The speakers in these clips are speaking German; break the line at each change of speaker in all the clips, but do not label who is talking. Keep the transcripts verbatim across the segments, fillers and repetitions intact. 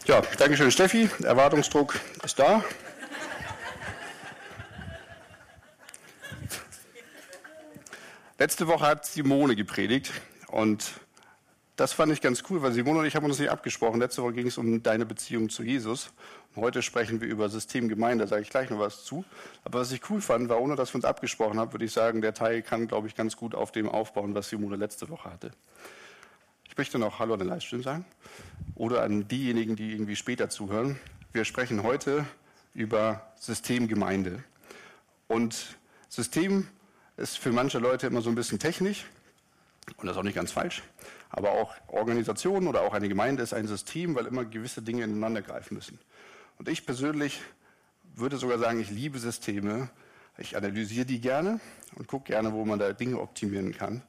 Ja, Dankeschön, Steffi. Erwartungsdruck ist da. Letzte Woche hat Simone gepredigt und das fand ich ganz cool, weil Simone und ich haben uns nicht abgesprochen. Letzte Woche ging es um deine Beziehung zu Jesus. Und heute sprechen wir über Systemgemeinde, da sage ich gleich noch was zu. Aber was ich cool fand, war, ohne dass wir uns abgesprochen haben, würde ich sagen, der Teil kann, glaube ich, ganz gut auf dem aufbauen, was Simone letzte Woche hatte. Ich möchte noch Hallo an den Livestream sagen oder an diejenigen, die irgendwie später zuhören. Wir sprechen heute über Systemgemeinde. Und System ist für manche Leute immer so ein bisschen technisch und das ist auch nicht ganz falsch. Aber auch Organisationen oder auch eine Gemeinde ist ein System, weil immer gewisse Dinge ineinander greifen müssen. Und ich persönlich würde sogar sagen, ich liebe Systeme. Ich analysiere die gerne und gucke gerne, wo man da Dinge optimieren kann.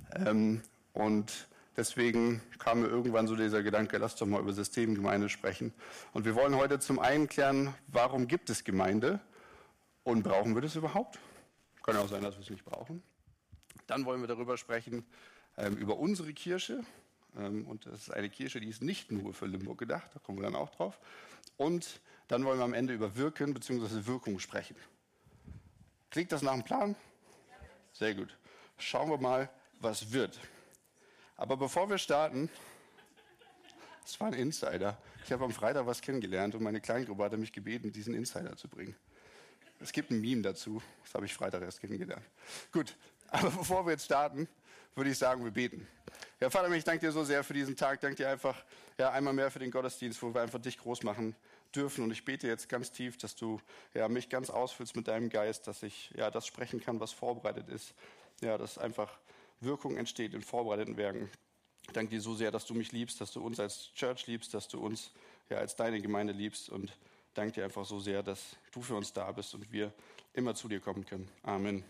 Und deswegen kam mir irgendwann so dieser Gedanke, lass doch mal über Systemgemeinde sprechen. Und wir wollen heute zum einen klären, warum gibt es Gemeinde und brauchen wir das überhaupt? Kann auch sein, dass wir es nicht brauchen. Dann wollen wir darüber sprechen, ähm, über unsere Kirche. Ähm, und das ist eine Kirche, die ist nicht nur für Limburg gedacht, da kommen wir dann auch drauf. Und dann wollen wir am Ende über Wirken bzw. Wirkung sprechen. Klingt das nach einem Plan? Sehr gut. Schauen wir mal, was wird. Aber bevor wir starten, das war ein Insider. Ich habe am Freitag was kennengelernt und meine Kleingruppe hatte mich gebeten, diesen Insider zu bringen. Es gibt ein Meme dazu, das habe ich Freitag erst kennengelernt. Gut, aber bevor wir jetzt starten, würde ich sagen, wir beten. Ja, Vater, ich danke dir so sehr für diesen Tag. Danke dir einfach ja, einmal mehr für den Gottesdienst, wo wir einfach dich groß machen dürfen. Und ich bete jetzt ganz tief, dass du ja, mich ganz ausfüllst mit deinem Geist, dass ich ja, das sprechen kann, was vorbereitet ist. Ja, dass einfach Wirkung entsteht in vorbereiteten Werken. Ich danke dir so sehr, dass du mich liebst, dass du uns als Church liebst, dass du uns ja, als deine Gemeinde liebst. Und danke dir einfach so sehr, dass du für uns da bist und wir immer zu dir kommen können. Amen.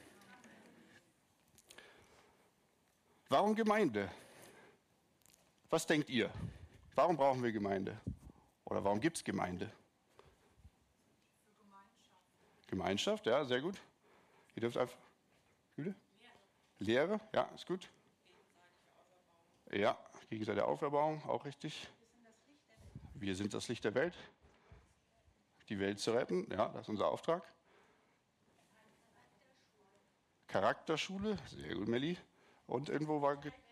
Warum Gemeinde? Was denkt ihr? Warum brauchen wir Gemeinde? Oder warum gibt es Gemeinde? Gemeinschaft. Gemeinschaft, ja, sehr gut. Ihr dürft einfach. Lehre. Lehre, ja, ist gut. Ja, gegenseitige Auferbauung, auch richtig. Wir sind das Licht der Welt. Die Welt zu retten, ja, das ist unser Auftrag. Charakterschule, sehr gut, Melli. Und irgendwo war ge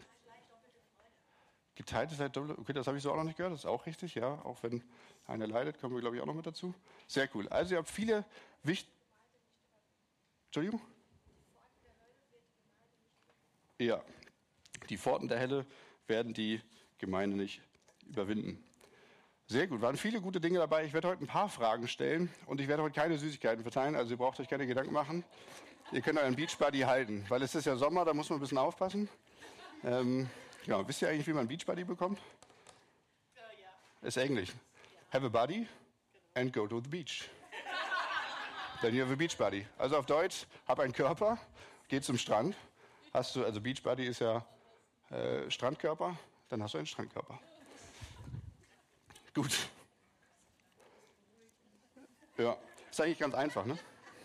geteiltes Leid doppelte, okay, das habe ich so auch noch nicht gehört, das ist auch richtig, ja, auch wenn einer leidet, kommen wir, glaube ich, auch noch mit dazu. Sehr cool. Also ihr habt viele wichtige... Entschuldigung? Ja, die Pforten der Hölle werden die Gemeinde nicht überwinden. Sehr gut, waren viele gute Dinge dabei. Ich werde heute ein paar Fragen stellen und ich werde heute keine Süßigkeiten verteilen, also ihr braucht euch keine Gedanken machen. Ihr könnt euren Beachbuddy halten, weil es ist ja Sommer, da muss man ein bisschen aufpassen. Ähm, ja, wisst ihr eigentlich, wie man einen Beachbuddy bekommt? Ist Englisch. Have a buddy and go to the beach. Then you have a Beachbuddy. Also auf Deutsch, hab einen Körper, geh zum Strand. Hast du, also Beachbuddy ist ja äh, Strandkörper, dann hast du einen Strandkörper. Gut. Ja, ist eigentlich ganz einfach, ne?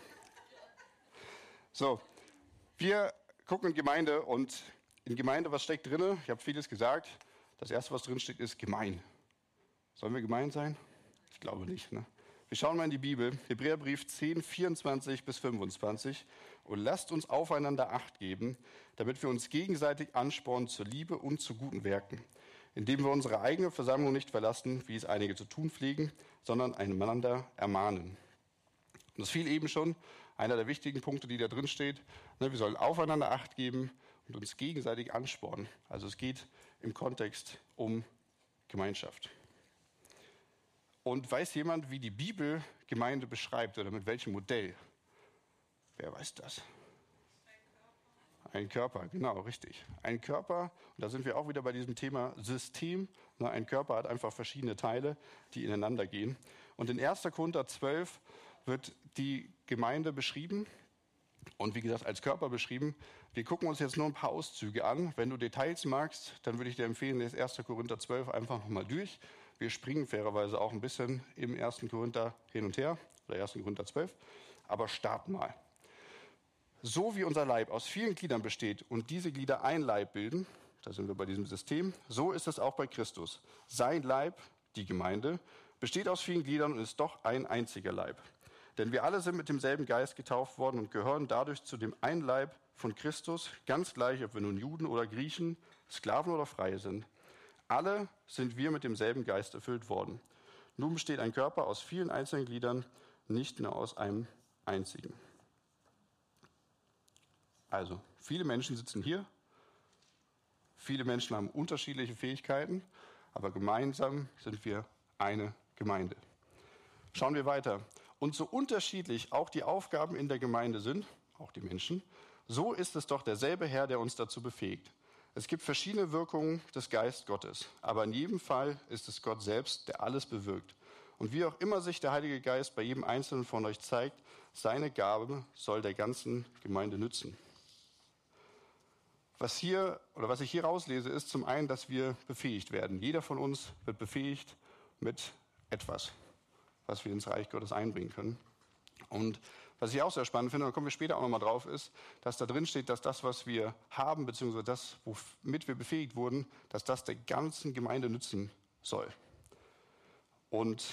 So, wir gucken in Gemeinde und in Gemeinde, was steckt drin? Ich habe vieles gesagt. Das erste, was drin steht, ist gemein. Sollen wir gemein sein? Ich glaube nicht, ne? Wir schauen mal in die Bibel, Hebräerbrief zehn, vierundzwanzig bis fünfundzwanzig. Und lasst uns aufeinander Acht geben, damit wir uns gegenseitig anspornen zur Liebe und zu guten Werken, indem wir unsere eigene Versammlung nicht verlassen, wie es einige zu tun pflegen, sondern einander ermahnen. Und das fiel eben schon, einer der wichtigen Punkte, die da drin steht. Wir sollen aufeinander Acht geben und uns gegenseitig anspornen. Also es geht im Kontext um Gemeinschaft. Und weiß jemand, wie die Bibel Gemeinde beschreibt oder mit welchem Modell? Wer weiß das? Ein Körper, genau, richtig. Ein Körper, und da sind wir auch wieder bei diesem Thema System. Ein Körper hat einfach verschiedene Teile, die ineinander gehen. Und in erster Korinther zwölf wird die Gemeinde beschrieben und wie gesagt als Körper beschrieben. Wir gucken uns jetzt nur ein paar Auszüge an. Wenn du Details magst, dann würde ich dir empfehlen, lese erster Korinther zwölf einfach nochmal durch. Wir springen fairerweise auch ein bisschen im ersten Korinther hin und her, oder ersten Korinther zwölf, aber starten mal. So wie unser Leib aus vielen Gliedern besteht und diese Glieder ein Leib bilden, da sind wir bei diesem System, so ist es auch bei Christus. Sein Leib, die Gemeinde, besteht aus vielen Gliedern und ist doch ein einziger Leib. Denn wir alle sind mit demselben Geist getauft worden und gehören dadurch zu dem einen Leib von Christus, ganz gleich, ob wir nun Juden oder Griechen, Sklaven oder Freie sind. Alle sind wir mit demselben Geist erfüllt worden. Nun besteht ein Körper aus vielen einzelnen Gliedern, nicht nur aus einem einzigen. Also, viele Menschen sitzen hier, viele Menschen haben unterschiedliche Fähigkeiten, aber gemeinsam sind wir eine Gemeinde. Schauen wir weiter. Und so unterschiedlich auch die Aufgaben in der Gemeinde sind, auch die Menschen, so ist es doch derselbe Herr, der uns dazu befähigt. Es gibt verschiedene Wirkungen des Geistes Gottes, aber in jedem Fall ist es Gott selbst, der alles bewirkt. Und wie auch immer sich der Heilige Geist bei jedem Einzelnen von euch zeigt, seine Gabe soll der ganzen Gemeinde nützen. Was hier oder was ich hier rauslese, ist zum einen, dass wir befähigt werden. Jeder von uns wird befähigt mit etwas, was wir ins Reich Gottes einbringen können. Und was ich auch sehr spannend finde, da kommen wir später auch nochmal drauf, ist, dass da drin steht, dass das, was wir haben, beziehungsweise das, womit wir befähigt wurden, dass das der ganzen Gemeinde nützen soll. Und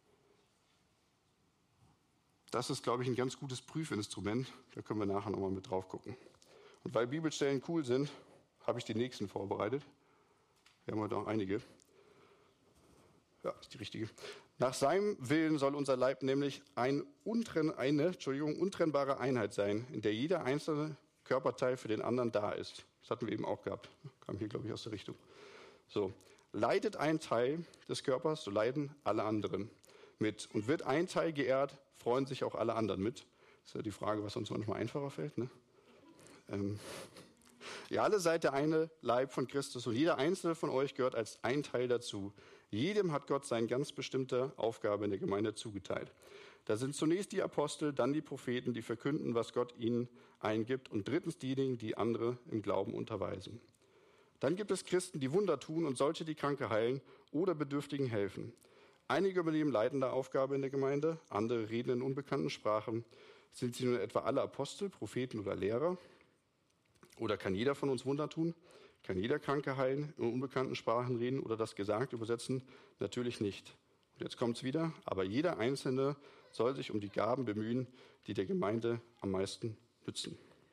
das ist, glaube ich, ein ganz gutes Prüfinstrument. Da können wir nachher nochmal mit drauf gucken. Und weil Bibelstellen cool sind, habe ich die nächsten vorbereitet. Wir haben heute auch einige. Ja, ist die richtige. Nach seinem Willen soll unser Leib nämlich ein untrenn, eine Entschuldigung, untrennbare Einheit sein, in der jeder einzelne Körperteil für den anderen da ist. Das hatten wir eben auch gehabt. Kam hier, glaube ich, aus der Richtung. So. Leidet ein Teil des Körpers, so leiden alle anderen mit. Und wird ein Teil geehrt, freuen sich auch alle anderen mit. Das ist ja die Frage, was uns manchmal einfacher fällt, ne? Ähm. Ihr alle seid der eine Leib von Christus und jeder einzelne von euch gehört als ein Teil dazu. Jedem hat Gott seine ganz bestimmte Aufgabe in der Gemeinde zugeteilt. Da sind zunächst die Apostel, dann die Propheten, die verkünden, was Gott ihnen eingibt, und drittens diejenigen, die andere im Glauben unterweisen. Dann gibt es Christen, die Wunder tun und solche, die Kranke heilen oder Bedürftigen helfen. Einige übernehmen leitende Aufgabe in der Gemeinde, andere reden in unbekannten Sprachen. Sind sie nun etwa alle Apostel, Propheten oder Lehrer? Oder kann jeder von uns Wunder tun? Kann jeder Kranke heilen, in unbekannten Sprachen reden oder das Gesagte übersetzen? Natürlich nicht. Und jetzt kommt es wieder. Aber jeder Einzelne soll sich um die Gaben bemühen, die der Gemeinde am meisten nützen.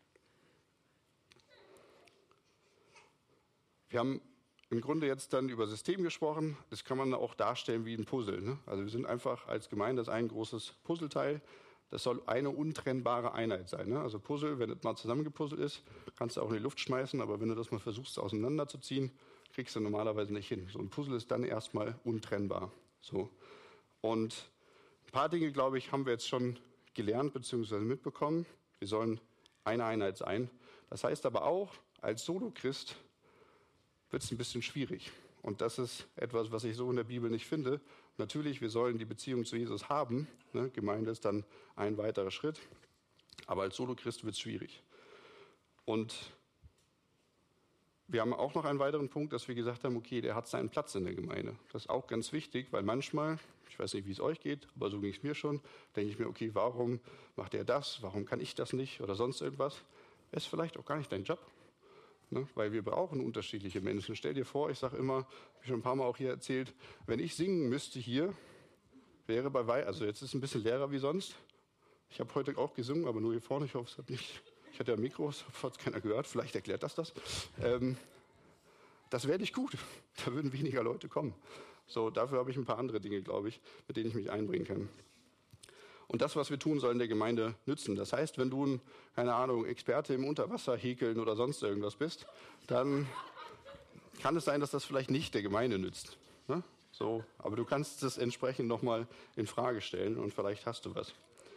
Wir haben im Grunde jetzt dann über System gesprochen. Das kann man auch darstellen wie ein Puzzle, ne? Also wir sind einfach als Gemeinde das ein großes Puzzleteil. Das soll eine untrennbare Einheit sein, ne? Also Puzzle, wenn das mal zusammengepuzzelt ist, kannst du auch in die Luft schmeißen, aber wenn du das mal versuchst auseinanderzuziehen, kriegst du normalerweise nicht hin. So ein Puzzle ist dann erstmal untrennbar. So. Und ein paar Dinge, glaube ich, haben wir jetzt schon gelernt bzw. mitbekommen. Wir sollen eine Einheit sein. Das heißt aber auch, als Solo-Christ wird es ein bisschen schwierig. Und das ist etwas, was ich so in der Bibel nicht finde. Natürlich, wir sollen die Beziehung zu Jesus haben. Ne? Gemeinde ist dann ein weiterer Schritt. Aber als Solo-Christ wird es schwierig. Und wir haben auch noch einen weiteren Punkt, dass wir gesagt haben, okay, der hat seinen Platz in der Gemeinde. Das ist auch ganz wichtig, weil manchmal, ich weiß nicht, wie es euch geht, aber so ging es mir schon, denke ich mir, okay, warum macht er das? Warum kann ich das nicht? Oder sonst irgendwas. Ist vielleicht auch gar nicht dein Job. Ne, weil wir brauchen unterschiedliche Menschen. Stell dir vor, ich sage immer, habe ich schon ein paar Mal auch hier erzählt, wenn ich singen müsste hier, wäre bei Wei, also jetzt ist es ein bisschen leerer wie sonst. Ich habe heute auch gesungen, aber nur hier vorne, ich hoffe, es hat nicht, ich hatte ja Mikros, hat keiner gehört, vielleicht erklärt das das. Ähm, das wäre nicht gut, da würden weniger Leute kommen. So, dafür habe ich ein paar andere Dinge, glaube ich, mit denen ich mich einbringen kann. Und das, was wir tun, soll in der Gemeinde nützen. Das heißt, wenn du ein, keine Ahnung, Experte im Unterwasser häkeln oder sonst irgendwas bist, dann kann es sein, dass das vielleicht nicht der Gemeinde nützt. Ne? So, aber du kannst das entsprechend nochmal in Frage stellen und vielleicht hast du was.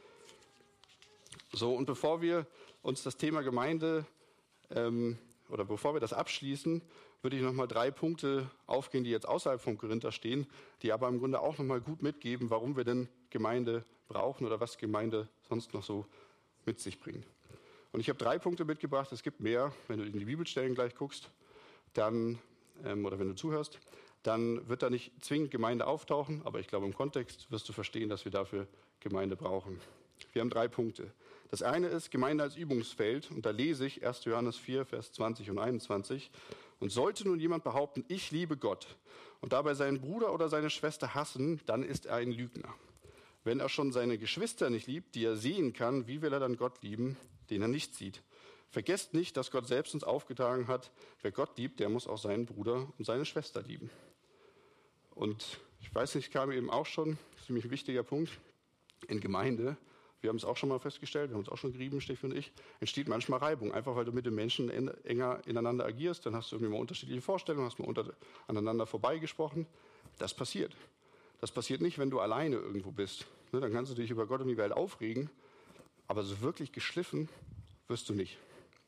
So, und bevor wir uns das Thema Gemeinde ähm, oder bevor wir das abschließen, würde ich nochmal drei Punkte aufgehen, die jetzt außerhalb vom Korinther stehen, die aber im Grunde auch nochmal gut mitgeben, warum wir denn Gemeinde brauchen oder was Gemeinde sonst noch so mit sich bringt. Und ich habe drei Punkte mitgebracht, es gibt mehr, wenn du in die Bibelstellen gleich guckst, dann, ähm, oder wenn du zuhörst, dann wird da nicht zwingend Gemeinde auftauchen, aber ich glaube im Kontext wirst du verstehen, dass wir dafür Gemeinde brauchen. Wir haben drei Punkte. Das eine ist Gemeinde als Übungsfeld und da lese ich erster Johannes vier, Vers zwanzig und einundzwanzig. Und sollte nun jemand behaupten, ich liebe Gott und dabei seinen Bruder oder seine Schwester hassen, dann ist er ein Lügner. Wenn er schon seine Geschwister nicht liebt, die er sehen kann, wie will er dann Gott lieben, den er nicht sieht? Vergesst nicht, dass Gott selbst uns aufgetragen hat, wer Gott liebt, der muss auch seinen Bruder und seine Schwester lieben. Und ich weiß nicht, kam eben auch schon, das ist nämlich ein wichtiger Punkt, in Gemeinde, wir haben es auch schon mal festgestellt, wir haben es auch schon gerieben, Steffi und ich, entsteht manchmal Reibung, einfach weil du mit den Menschen enger ineinander agierst, dann hast du irgendwie mal unterschiedliche Vorstellungen, hast mal unter, aneinander vorbeigesprochen. Das passiert. Das passiert nicht, wenn du alleine irgendwo bist. Ne, dann kannst du dich über Gott und die Welt aufregen, aber so wirklich geschliffen wirst du nicht.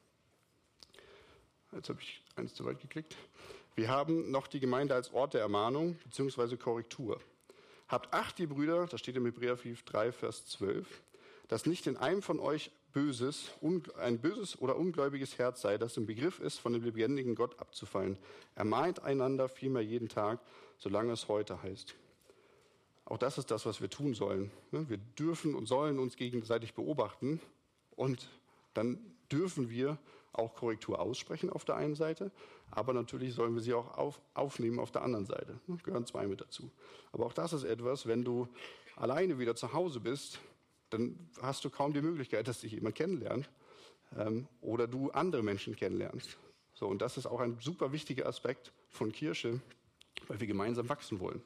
Jetzt habe ich eins zu weit geklickt. Wir haben noch die Gemeinde als Ort der Ermahnung bzw. Korrektur. Habt Acht, ihr Brüder, das steht im Hebräerbrief drei, Vers zwölf, dass nicht in einem von euch böses, ein böses oder ungläubiges Herz sei, das im Begriff ist, von dem lebendigen Gott abzufallen. Ermahnt einander vielmehr jeden Tag, solange es heute heißt. Auch das ist das, was wir tun sollen. Wir dürfen und sollen uns gegenseitig beobachten und dann dürfen wir auch Korrektur aussprechen auf der einen Seite, aber natürlich sollen wir sie auch auf, aufnehmen auf der anderen Seite. Da gehören zwei mit dazu. Aber auch das ist etwas, wenn du alleine wieder zu Hause bist, dann hast du kaum die Möglichkeit, dass dich jemand kennenlernt ähm, oder du andere Menschen kennenlernst. So, und das ist auch ein super wichtiger Aspekt von Kirche, weil wir gemeinsam wachsen wollen.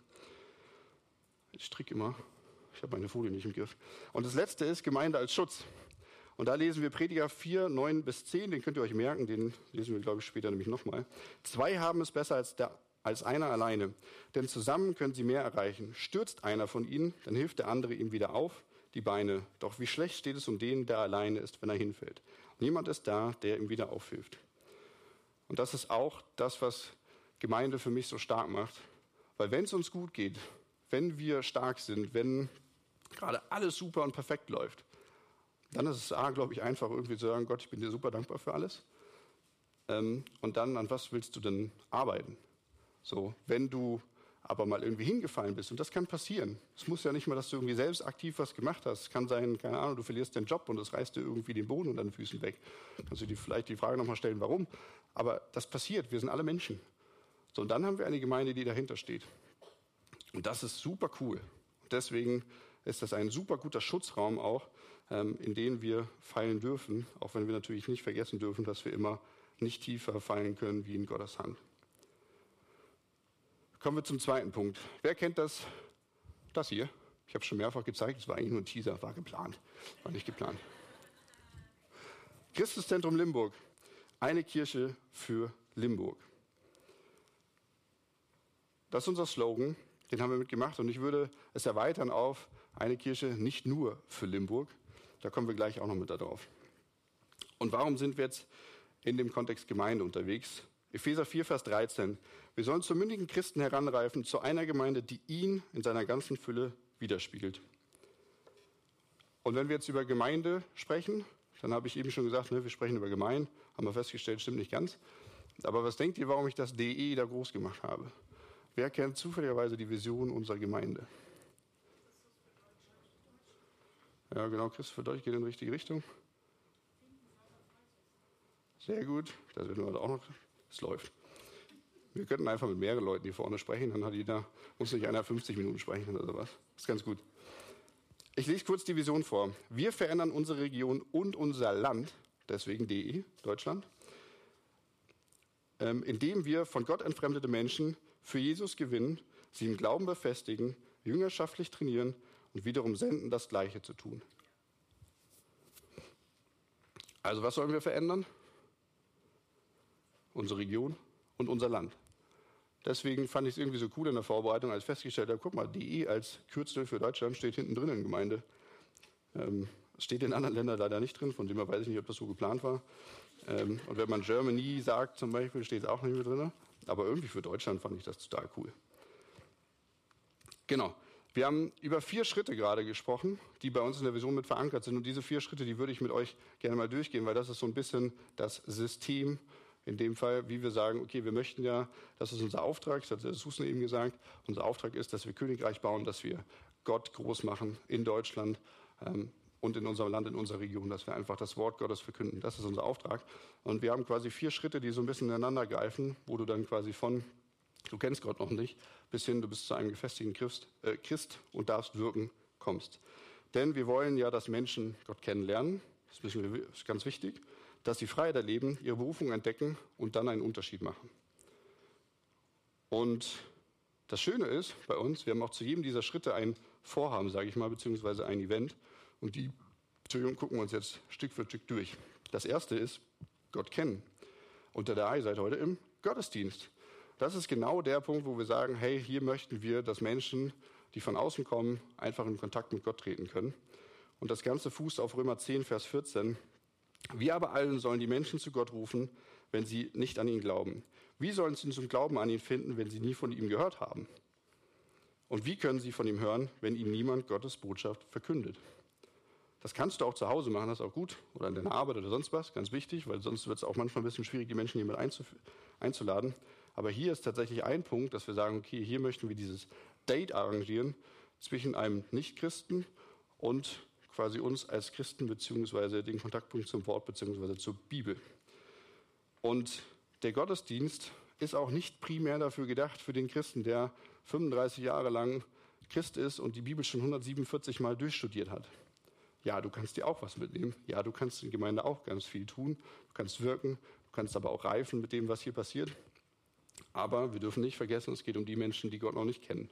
Ich stricke immer, ich habe meine Folie nicht im Griff. Und das Letzte ist Gemeinde als Schutz. Und da lesen wir Prediger vier, neun bis zehn, den könnt ihr euch merken, den lesen wir, glaube ich, später nämlich nochmal. Zwei haben es besser als, der, als einer alleine, denn zusammen können sie mehr erreichen. Stürzt einer von ihnen, dann hilft der andere ihm wieder auf, die Beine. Doch wie schlecht steht es um den, der alleine ist, wenn er hinfällt. Niemand ist da, der ihm wieder aufhilft. Und das ist auch das, was Gemeinde für mich so stark macht. Weil wenn es uns gut geht, wenn wir stark sind, wenn gerade alles super und perfekt läuft, dann ist es A, glaube ich, einfach irgendwie zu sagen, Gott, ich bin dir super dankbar für alles. Ähm, und dann, an was willst du denn arbeiten? So, wenn du aber mal irgendwie hingefallen bist, und das kann passieren. Es muss ja nicht mal, dass du irgendwie selbst aktiv was gemacht hast. Es kann sein, keine Ahnung, du verlierst den Job und es reißt dir irgendwie den Boden unter den Füßen weg. Kannst du dir vielleicht die Frage nochmal stellen, warum? Aber das passiert, wir sind alle Menschen. So, und dann haben wir eine Gemeinde, die dahinter steht. Und das ist super cool. Und deswegen ist das ein super guter Schutzraum auch, ähm, in den wir fallen dürfen, auch wenn wir natürlich nicht vergessen dürfen, dass wir immer nicht tiefer fallen können wie in Gottes Hand. Kommen wir zum zweiten Punkt. Wer kennt das? Das hier. Ich habe es schon mehrfach gezeigt, es war eigentlich nur ein Teaser, war geplant, war nicht geplant. Christuszentrum Limburg, eine Kirche für Limburg. Das ist unser Slogan, den haben wir mitgemacht und ich würde es erweitern auf eine Kirche nicht nur für Limburg. Da kommen wir gleich auch noch mit darauf. Und warum sind wir jetzt in dem Kontext Gemeinde unterwegs? Epheser vier, Vers dreizehn. Wir sollen zu mündigen Christen heranreifen, zu einer Gemeinde, die ihn in seiner ganzen Fülle widerspiegelt. Und wenn wir jetzt über Gemeinde sprechen, dann habe ich eben schon gesagt, ne, wir sprechen über Gemeinde, haben wir festgestellt, stimmt nicht ganz. Aber was denkt ihr, warum ich das D E da groß gemacht habe? Wer kennt zufälligerweise die Vision unserer Gemeinde? Ja, genau, Christus für Deutsch geht in die richtige Richtung. Sehr gut, das werden wir auch noch. Es läuft. Wir könnten einfach mit mehreren Leuten hier vorne sprechen, dann hat jeder, muss nicht einer fünfzig Minuten sprechen oder sowas. Das ist ganz gut. Ich lese kurz die Vision vor. Wir verändern unsere Region und unser Land, deswegen D E, Deutschland, ähm, indem wir von Gott entfremdete Menschen für Jesus gewinnen, sie im Glauben befestigen, jüngerschaftlich trainieren und wiederum senden, das Gleiche zu tun. Also was sollen wir verändern? Unsere Region und unser Land. Deswegen fand ich es irgendwie so cool in der Vorbereitung, als ich festgestellt habe, guck mal, D E als Kürzel für Deutschland steht hinten drin in Gemeinde. Ähm, steht in anderen Ländern leider nicht drin, von dem her weiß ich nicht, ob das so geplant war. Ähm, und wenn man Germany sagt zum Beispiel, steht es auch nicht mehr drin. Aber irgendwie für Deutschland fand ich das total cool. Genau. Wir haben über vier Schritte gerade gesprochen, die bei uns in der Vision mit verankert sind. Und diese vier Schritte, die würde ich mit euch gerne mal durchgehen, weil das ist so ein bisschen das System, in dem Fall, wie wir sagen, okay, wir möchten ja, das ist unser Auftrag, das hat Susan eben gesagt, unser Auftrag ist, dass wir Königreich bauen, dass wir Gott groß machen in Deutschland ähm, und in unserem Land, in unserer Region, dass wir einfach das Wort Gottes verkünden. Das ist unser Auftrag. Und wir haben quasi vier Schritte, die so ein bisschen ineinander greifen, wo du dann quasi von du kennst Gott noch nicht, bis hin du bist zu einem gefestigten Christ, äh, Christ und darfst wirken, kommst. Denn wir wollen ja, dass Menschen Gott kennenlernen, das wissen wir, ist ganz wichtig, dass sie Freiheit erleben, ihre Berufung entdecken und dann einen Unterschied machen. Und das Schöne ist bei uns, wir haben auch zu jedem dieser Schritte ein Vorhaben, sage ich mal, beziehungsweise ein Event. Und die Entschuldigung, gucken wir uns jetzt Stück für Stück durch. Das erste ist Gott kennen. Unter der A, ihr seid heute im Gottesdienst. Das ist genau der Punkt, wo wir sagen, hey, hier möchten wir, dass Menschen, die von außen kommen, einfach in Kontakt mit Gott treten können. Und das Ganze fußt auf Römer zehn, Vers vierzehn. Wir aber allen sollen die Menschen zu Gott rufen, wenn sie nicht an ihn glauben. Wie sollen sie zum Glauben an ihn finden, wenn sie nie von ihm gehört haben? Und wie können sie von ihm hören, wenn ihnen niemand Gottes Botschaft verkündet? Das kannst du auch zu Hause machen, das ist auch gut. Oder in deiner Arbeit oder sonst was, ganz wichtig, weil sonst wird es auch manchmal ein bisschen schwierig, die Menschen hier mit einzuladen. Aber hier ist tatsächlich ein Punkt, dass wir sagen, okay, hier möchten wir dieses Date arrangieren zwischen einem Nichtchristen und quasi uns als Christen, beziehungsweise den Kontaktpunkt zum Wort, beziehungsweise zur Bibel. Und der Gottesdienst ist auch nicht primär dafür gedacht, für den Christen, der fünfunddreißig Jahre lang Christ ist und die Bibel schon hundertsiebenundvierzig Mal durchstudiert hat. Ja, du kannst dir auch was mitnehmen. Ja, du kannst in der Gemeinde auch ganz viel tun. Du kannst wirken, du kannst aber auch reifen mit dem, was hier passiert. Aber wir dürfen nicht vergessen, es geht um die Menschen, die Gott noch nicht kennen.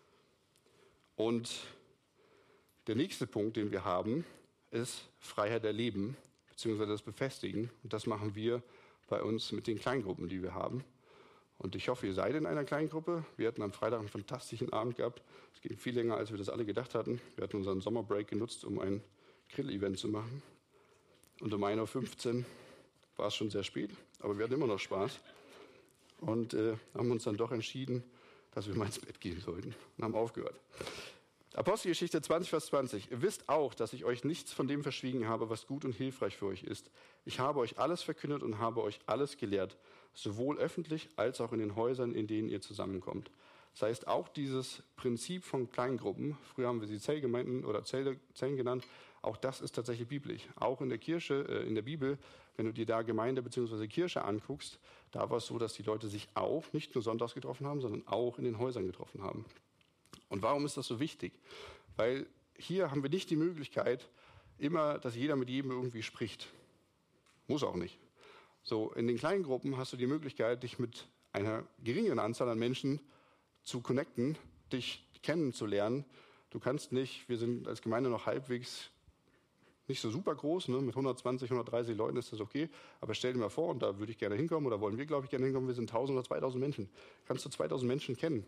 Und der nächste Punkt, den wir haben, ist Freiheit erleben, beziehungsweise das Befestigen. Und das machen wir bei uns mit den Kleingruppen, die wir haben. Und ich hoffe, ihr seid in einer Kleingruppe. Wir hatten am Freitag einen fantastischen Abend gehabt. Es ging viel länger, als wir das alle gedacht hatten. Wir hatten unseren Sommerbreak genutzt, um ein Grill-Event zu machen. Und um ein Uhr fünfzehn war es schon sehr spät, aber wir hatten immer noch Spaß. Und äh, haben uns dann doch entschieden, dass wir mal ins Bett gehen sollten und haben aufgehört. Apostelgeschichte zwanzig, Vers zwanzig. Ihr wisst auch, dass ich euch nichts von dem verschwiegen habe, was gut und hilfreich für euch ist. Ich habe euch alles verkündet und habe euch alles gelehrt, sowohl öffentlich als auch in den Häusern, in denen ihr zusammenkommt. Das heißt, auch dieses Prinzip von Kleingruppen, früher haben wir sie Zellgemeinden oder Zelle, Zellen genannt, auch das ist tatsächlich biblisch. Auch in der Kirche, äh, in der Bibel, wenn du dir da Gemeinde bzw. Kirche anguckst, da war es so, dass die Leute sich auch nicht nur sonntags getroffen haben, sondern auch in den Häusern getroffen haben. Und warum ist das so wichtig? Weil hier haben wir nicht die Möglichkeit, immer, dass jeder mit jedem irgendwie spricht. Muss auch nicht. So, in den kleinen Gruppen hast du die Möglichkeit, dich mit einer geringeren Anzahl an Menschen zu connecten, dich kennenzulernen. Du kannst nicht, wir sind als Gemeinde noch halbwegs nicht so super groß, ne? Mit hundertzwanzig, hundertdreißig Leuten ist das okay, aber stell dir mal vor, und da würde ich gerne hinkommen, oder wollen wir, glaube ich, gerne hinkommen, wir sind tausend oder zweitausend Menschen. Kannst du zweitausend Menschen kennen?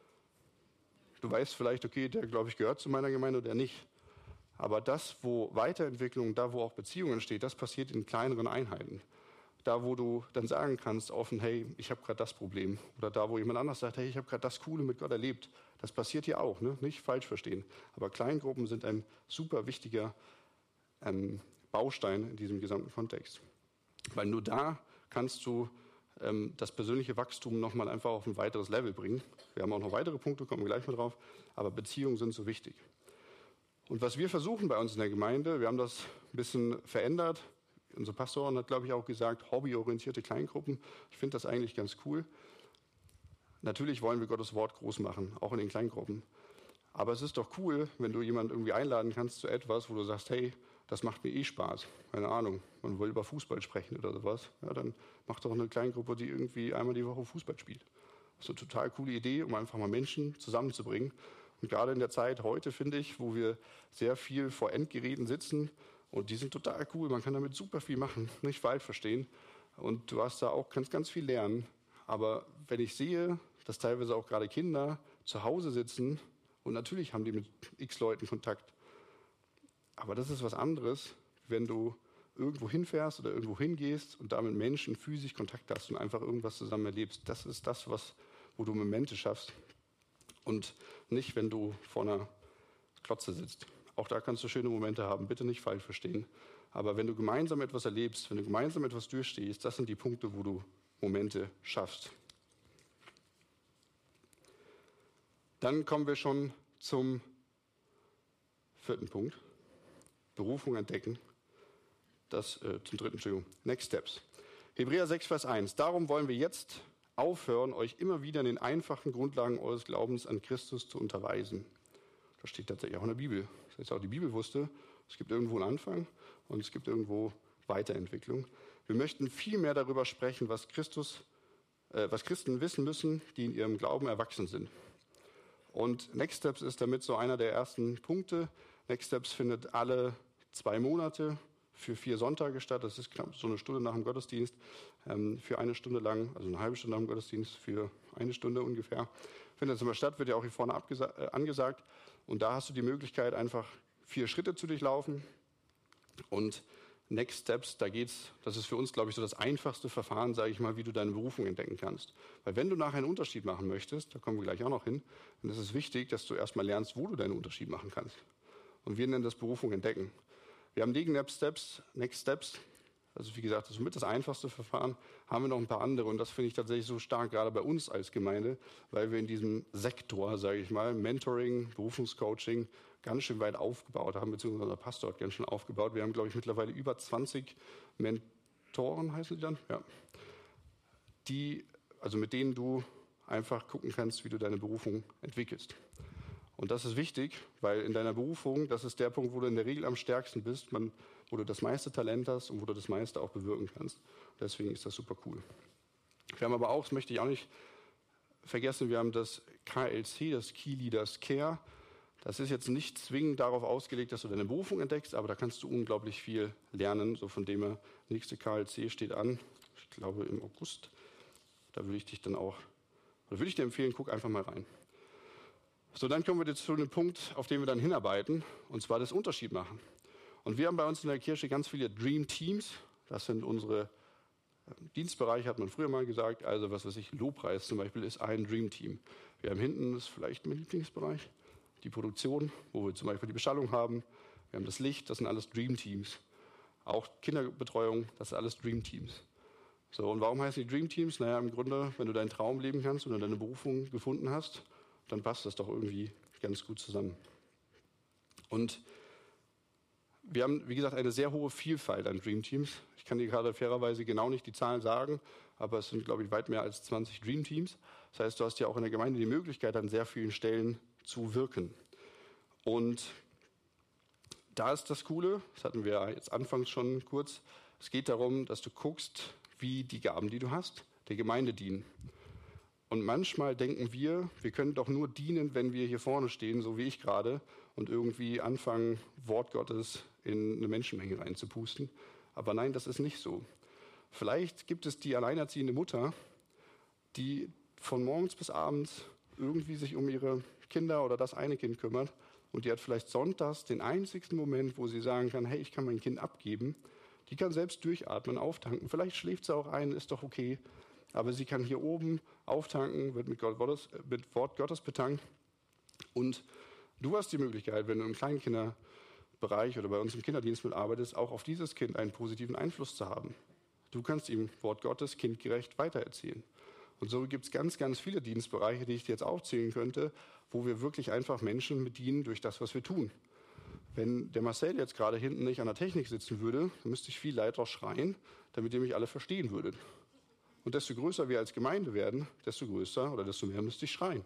Du weißt vielleicht, okay, der, glaube ich, gehört zu meiner Gemeinde oder nicht. Aber das, wo Weiterentwicklung, da, wo auch Beziehung entsteht, das passiert in kleineren Einheiten. Da, wo du dann sagen kannst offen, hey, ich habe gerade das Problem. Oder da, wo jemand anders sagt, hey, ich habe gerade das Coole mit Gott erlebt. Das passiert hier auch, ne? Nicht falsch verstehen. Aber Kleingruppen sind ein super wichtiger ähm, Baustein in diesem gesamten Kontext. Weil nur da kannst du ähm, das persönliche Wachstum nochmal einfach auf ein weiteres Level bringen. Wir haben auch noch weitere Punkte, kommen wir gleich mal drauf. Aber Beziehungen sind so wichtig. Und was wir versuchen bei uns in der Gemeinde, wir haben das ein bisschen verändert. Unser Pastor hat, glaube ich, auch gesagt, hobbyorientierte Kleingruppen. Ich finde das eigentlich ganz cool. Natürlich wollen wir Gottes Wort groß machen, auch in den Kleingruppen. Aber es ist doch cool, wenn du jemanden irgendwie einladen kannst zu etwas, wo du sagst, hey, das macht mir eh Spaß. Keine Ahnung, man will über Fußball sprechen oder sowas. Ja, dann mach doch eine Kleingruppe, die irgendwie einmal die Woche Fußball spielt. Das ist eine total coole Idee, um einfach mal Menschen zusammenzubringen. Und gerade in der Zeit heute, finde ich, wo wir sehr viel vor Endgeräten sitzen, und die sind total cool, man kann damit super viel machen, nicht falsch verstehen. Und du hast da auch, kannst ganz viel lernen. Aber wenn ich sehe, dass teilweise auch gerade Kinder zu Hause sitzen, und natürlich haben die mit x Leuten Kontakt, aber das ist was anderes, wenn du irgendwo hinfährst oder irgendwo hingehst und da mit Menschen physisch Kontakt hast und einfach irgendwas zusammen erlebst. Das ist das, was, wo du Momente schaffst. Und nicht, wenn du vor einer Klotze sitzt. Auch da kannst du schöne Momente haben, bitte nicht falsch verstehen. Aber wenn du gemeinsam etwas erlebst, wenn du gemeinsam etwas durchstehst, das sind die Punkte, wo du Momente schaffst. Dann kommen wir schon zum vierten Punkt. Berufung entdecken. Das äh, zum dritten, Entschuldigung. Next Steps. Hebräer sechs, Vers eins. Darum wollen wir jetzt aufhören, euch immer wieder in den einfachen Grundlagen eures Glaubens an Christus zu unterweisen. Das steht tatsächlich auch in der Bibel. Das heißt, auch die Bibel wusste, es gibt irgendwo einen Anfang und es gibt irgendwo Weiterentwicklung. Wir möchten viel mehr darüber sprechen, was, Christus, äh, was Christen wissen müssen, die in ihrem Glauben erwachsen sind. Und Next Steps ist damit so einer der ersten Punkte. Next Steps findet alle zwei Monate für vier Sonntage statt. Das ist knapp so eine Stunde nach dem Gottesdienst, ähm, für eine Stunde lang, also eine halbe Stunde nach dem Gottesdienst, für eine Stunde ungefähr. Findet das immer statt, wird ja auch hier vorne abgesa- äh, angesagt. Und da hast du die Möglichkeit, einfach vier Schritte zu durchlaufen. Und Next Steps, da geht's, das ist für uns, glaube ich, so das einfachste Verfahren, sage ich mal, wie du deine Berufung entdecken kannst. Weil wenn du nachher einen Unterschied machen möchtest, da kommen wir gleich auch noch hin, dann ist es wichtig, dass du erstmal lernst, wo du deinen Unterschied machen kannst. Und wir nennen das Berufung entdecken. Wir haben neben Next Steps, Next Steps, also wie gesagt, das ist mit das einfachste Verfahren, haben wir noch ein paar andere. Und das finde ich tatsächlich so stark, gerade bei uns als Gemeinde, weil wir in diesem Sektor, sage ich mal, Mentoring, Berufungscoaching, ganz schön weit aufgebaut haben, beziehungsweise unser Pastor hat ganz schön aufgebaut. Wir haben, glaube ich, mittlerweile über zwanzig Mentoren, heißen die dann? Ja. Die, also mit denen du einfach gucken kannst, wie du deine Berufung entwickelst. Und das ist wichtig, weil in deiner Berufung, das ist der Punkt, wo du in der Regel am stärksten bist, man, wo du das meiste Talent hast und wo du das meiste auch bewirken kannst. Deswegen ist das super cool. Wir haben aber auch, das möchte ich auch nicht vergessen, wir haben das K L C, das Key Leaders Care. Das ist jetzt nicht zwingend darauf ausgelegt, dass du deine Berufung entdeckst, aber da kannst du unglaublich viel lernen. So von dem her, nächste K L C steht an, ich glaube im August. Da würde ich dich dann auch, oder würde ich dir empfehlen, guck einfach mal rein. So, dann kommen wir jetzt zu einem Punkt, auf den wir dann hinarbeiten, und zwar das Unterschied machen. Und wir haben bei uns in der Kirche ganz viele Dream Teams. Das sind unsere Dienstbereiche, hat man früher mal gesagt. Also was weiß ich, Lobpreis zum Beispiel ist ein Dream Team. Wir haben hinten, das ist vielleicht mein Lieblingsbereich, die Produktion, wo wir zum Beispiel die Beschallung haben. Wir haben das Licht, das sind alles Dream Teams. Auch Kinderbetreuung, das sind alles Dream Teams. So, und warum heißen die Dream Teams? Naja, im Grunde, wenn du deinen Traum leben kannst und deine Berufung gefunden hast, dann passt das doch irgendwie ganz gut zusammen. Und wir haben, wie gesagt, eine sehr hohe Vielfalt an Dream Teams. Ich kann dir gerade fairerweise genau nicht die Zahlen sagen, aber es sind, glaube ich, weit mehr als zwanzig Dream Teams. Das heißt, du hast ja auch in der Gemeinde die Möglichkeit, an sehr vielen Stellen zu wirken. Und da ist das Coole, das hatten wir jetzt anfangs schon kurz, es geht darum, dass du guckst, wie die Gaben, die du hast, der Gemeinde dienen. Und manchmal denken wir, wir können doch nur dienen, wenn wir hier vorne stehen, so wie ich gerade, und irgendwie anfangen, Wort Gottes in eine Menschenmenge reinzupusten. Aber nein, das ist nicht so. Vielleicht gibt es die alleinerziehende Mutter, die von morgens bis abends irgendwie sich um ihre Kinder oder das eine Kind kümmert. Und die hat vielleicht sonntags den einzigsten Moment, wo sie sagen kann, hey, ich kann mein Kind abgeben. Die kann selbst durchatmen, auftanken. Vielleicht schläft sie auch ein, ist doch okay. Aber sie kann hier oben auftanken, wird mit, Gott, Gottes, mit Wort Gottes betankt. Und du hast die Möglichkeit, wenn du im Kleinkinderbereich oder bei uns im Kinderdienst mitarbeitest, auch auf dieses Kind einen positiven Einfluss zu haben. Du kannst ihm Wort Gottes kindgerecht weitererzählen. Und so gibt es ganz, ganz viele Dienstbereiche, die ich dir jetzt aufzählen könnte, wo wir wirklich einfach Menschen bedienen durch das, was wir tun. Wenn der Marcel jetzt gerade hinten nicht an der Technik sitzen würde, dann müsste ich viel lauter schreien, damit ihr mich alle verstehen würdet. Und desto größer wir als Gemeinde werden, desto größer oder desto mehr müsste ich schreien.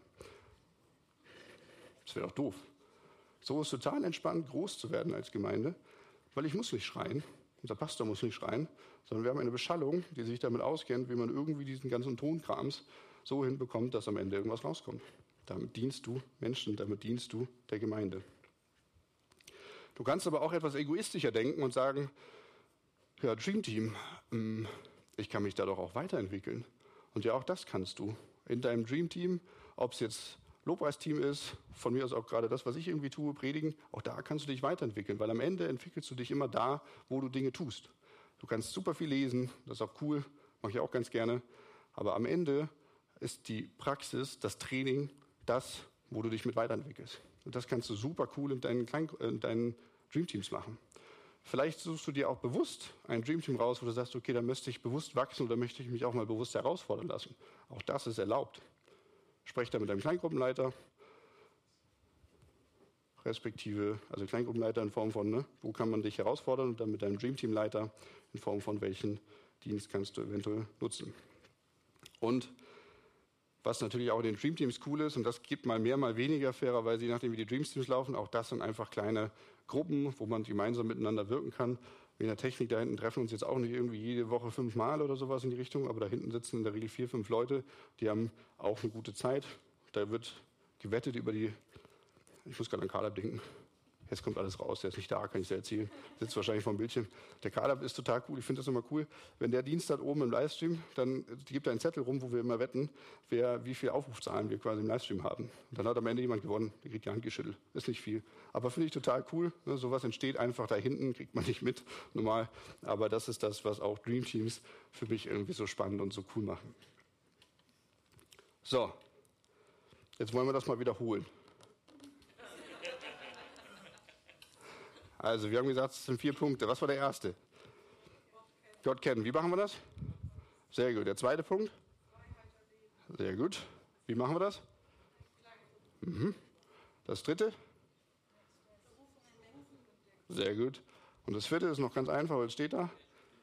Das wäre doch doof. So ist total entspannt, groß zu werden als Gemeinde, weil ich muss nicht schreien. Unser Pastor muss nicht schreien, sondern wir haben eine Beschallung, die sich damit auskennt, wie man irgendwie diesen ganzen Tonkrams so hinbekommt, dass am Ende irgendwas rauskommt. Damit dienst du Menschen, damit dienst du der Gemeinde. Du kannst aber auch etwas egoistischer denken und sagen, ja, Dream Team, ich kann mich da doch auch weiterentwickeln. Und ja, auch das kannst du. In deinem Dream Team, ob es jetzt Lobpreisteam ist, von mir aus auch gerade das, was ich irgendwie tue, predigen, auch da kannst du dich weiterentwickeln, weil am Ende entwickelst du dich immer da, wo du Dinge tust. Du kannst super viel lesen, das ist auch cool, mache ich auch ganz gerne, aber am Ende ist die Praxis, das Training, das, wo du dich mit weiterentwickelst. Und das kannst du super cool in deinen, Klein- in deinen Dreamteams machen. Vielleicht suchst du dir auch bewusst ein Dreamteam raus, wo du sagst, okay, da möchte ich bewusst wachsen oder möchte ich mich auch mal bewusst herausfordern lassen. Auch das ist erlaubt. Sprech da mit deinem Kleingruppenleiter, respektive, also Kleingruppenleiter in Form von, ne, wo kann man dich herausfordern, und dann mit deinem Dreamteamleiter in Form von, welchen Dienst kannst du eventuell nutzen. Und Was natürlich auch in den Dreamteams cool ist, und das gibt mal mehr, mal weniger, fairerweise, je nachdem wie die Dreamteams laufen, auch das sind einfach kleine Gruppen, wo man gemeinsam miteinander wirken kann. Wir in der Technik da hinten treffen uns jetzt auch nicht irgendwie jede Woche fünfmal oder sowas in die Richtung, aber da hinten sitzen in der Regel vier, fünf Leute, die haben auch eine gute Zeit. Da wird gewettet über die, ich muss gerade an Caleb denken, jetzt kommt alles raus, der ist nicht da, kann ich dir erzählen. Sitzt wahrscheinlich vor dem Bildschirm. Der Caleb ist total cool, ich finde das immer cool. Wenn der Dienst hat oben im Livestream, dann gibt er einen Zettel rum, wo wir immer wetten, wer, wie viele Aufrufzahlen wir quasi im Livestream haben. Und dann hat am Ende jemand gewonnen, der kriegt die Hand geschüttelt. Ist nicht viel. Aber finde ich total cool. Ne? Sowas entsteht einfach da hinten, kriegt man nicht mit, normal. Aber das ist das, was auch Dreamteams für mich irgendwie so spannend und so cool machen. So, jetzt wollen wir das mal wiederholen. Also, wir haben gesagt, es sind vier Punkte. Was war der erste? Gott kennen. Wie machen wir das? Sehr gut. Der zweite Punkt? Sehr gut. Wie machen wir das? Mhm. Das dritte? Sehr gut. Und das vierte ist noch ganz einfach, weil es steht da.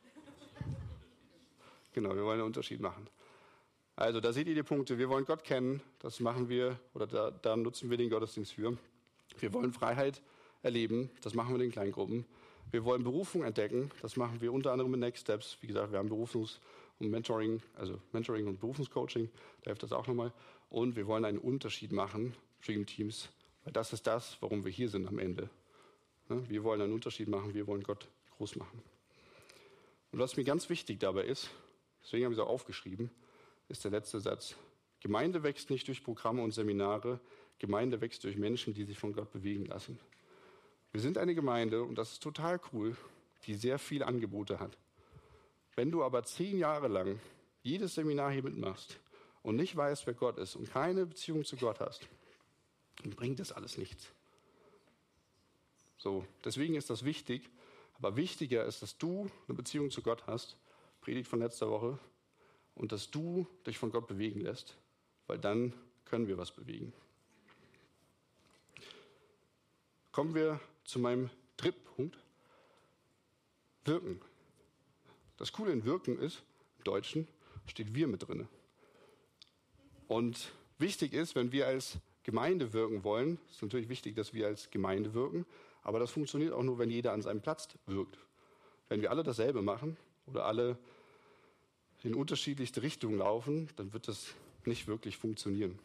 Genau, wir wollen einen Unterschied machen. Also, da seht ihr die Punkte. Wir wollen Gott kennen. Das machen wir, oder da, da nutzen wir den Gottesdienst für. Wir wollen Freiheit erleben, das machen wir in den Kleingruppen. Wir wollen Berufung entdecken, das machen wir unter anderem mit Next Steps. Wie gesagt, wir haben Berufungs- und Mentoring, also Mentoring und Berufungscoaching, da hilft das auch nochmal. Und wir wollen einen Unterschied machen, Dreamteams, weil das ist das, warum wir hier sind am Ende. Wir wollen einen Unterschied machen, wir wollen Gott groß machen. Und was mir ganz wichtig dabei ist, deswegen habe ich es auch aufgeschrieben, ist der letzte Satz. Gemeinde wächst nicht durch Programme und Seminare, Gemeinde wächst durch Menschen, die sich von Gott bewegen lassen. Wir sind eine Gemeinde, und das ist total cool, die sehr viele Angebote hat. Wenn du aber zehn Jahre lang jedes Seminar hier mitmachst und nicht weißt, wer Gott ist und keine Beziehung zu Gott hast, dann bringt das alles nichts. So, deswegen ist das wichtig, aber wichtiger ist, dass du eine Beziehung zu Gott hast, Predigt von letzter Woche, und dass du dich von Gott bewegen lässt, weil dann können wir was bewegen. Kommen wir zu meinem dritten Punkt. Wirken. Das Coole in Wirken ist, im Deutschen steht wir mit drin. Und wichtig ist, wenn wir als Gemeinde wirken wollen, ist natürlich wichtig, dass wir als Gemeinde wirken, aber das funktioniert auch nur, wenn jeder an seinem Platz wirkt. Wenn wir alle dasselbe machen oder alle in unterschiedlichste Richtungen laufen, dann wird das nicht wirklich funktionieren.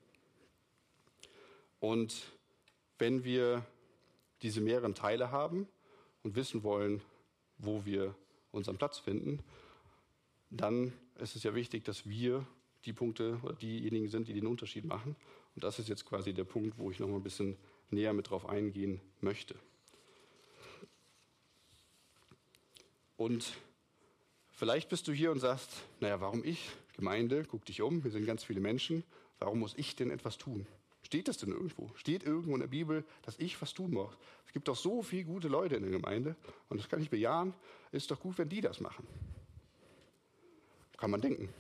Und wenn wir diese mehreren Teile haben und wissen wollen, wo wir unseren Platz finden, dann ist es ja wichtig, dass wir die Punkte oder diejenigen sind, die den Unterschied machen. Und das ist jetzt quasi der Punkt, wo ich noch mal ein bisschen näher mit drauf eingehen möchte. Und vielleicht bist du hier und sagst, naja, warum ich? Gemeinde, guck dich um, wir sind ganz viele Menschen. Warum muss ich denn etwas tun? Steht das denn irgendwo? Steht irgendwo in der Bibel, dass ich was tun muss? Es gibt doch so viele gute Leute in der Gemeinde und das kann ich bejahen. Ist doch gut, wenn die das machen. Kann man denken.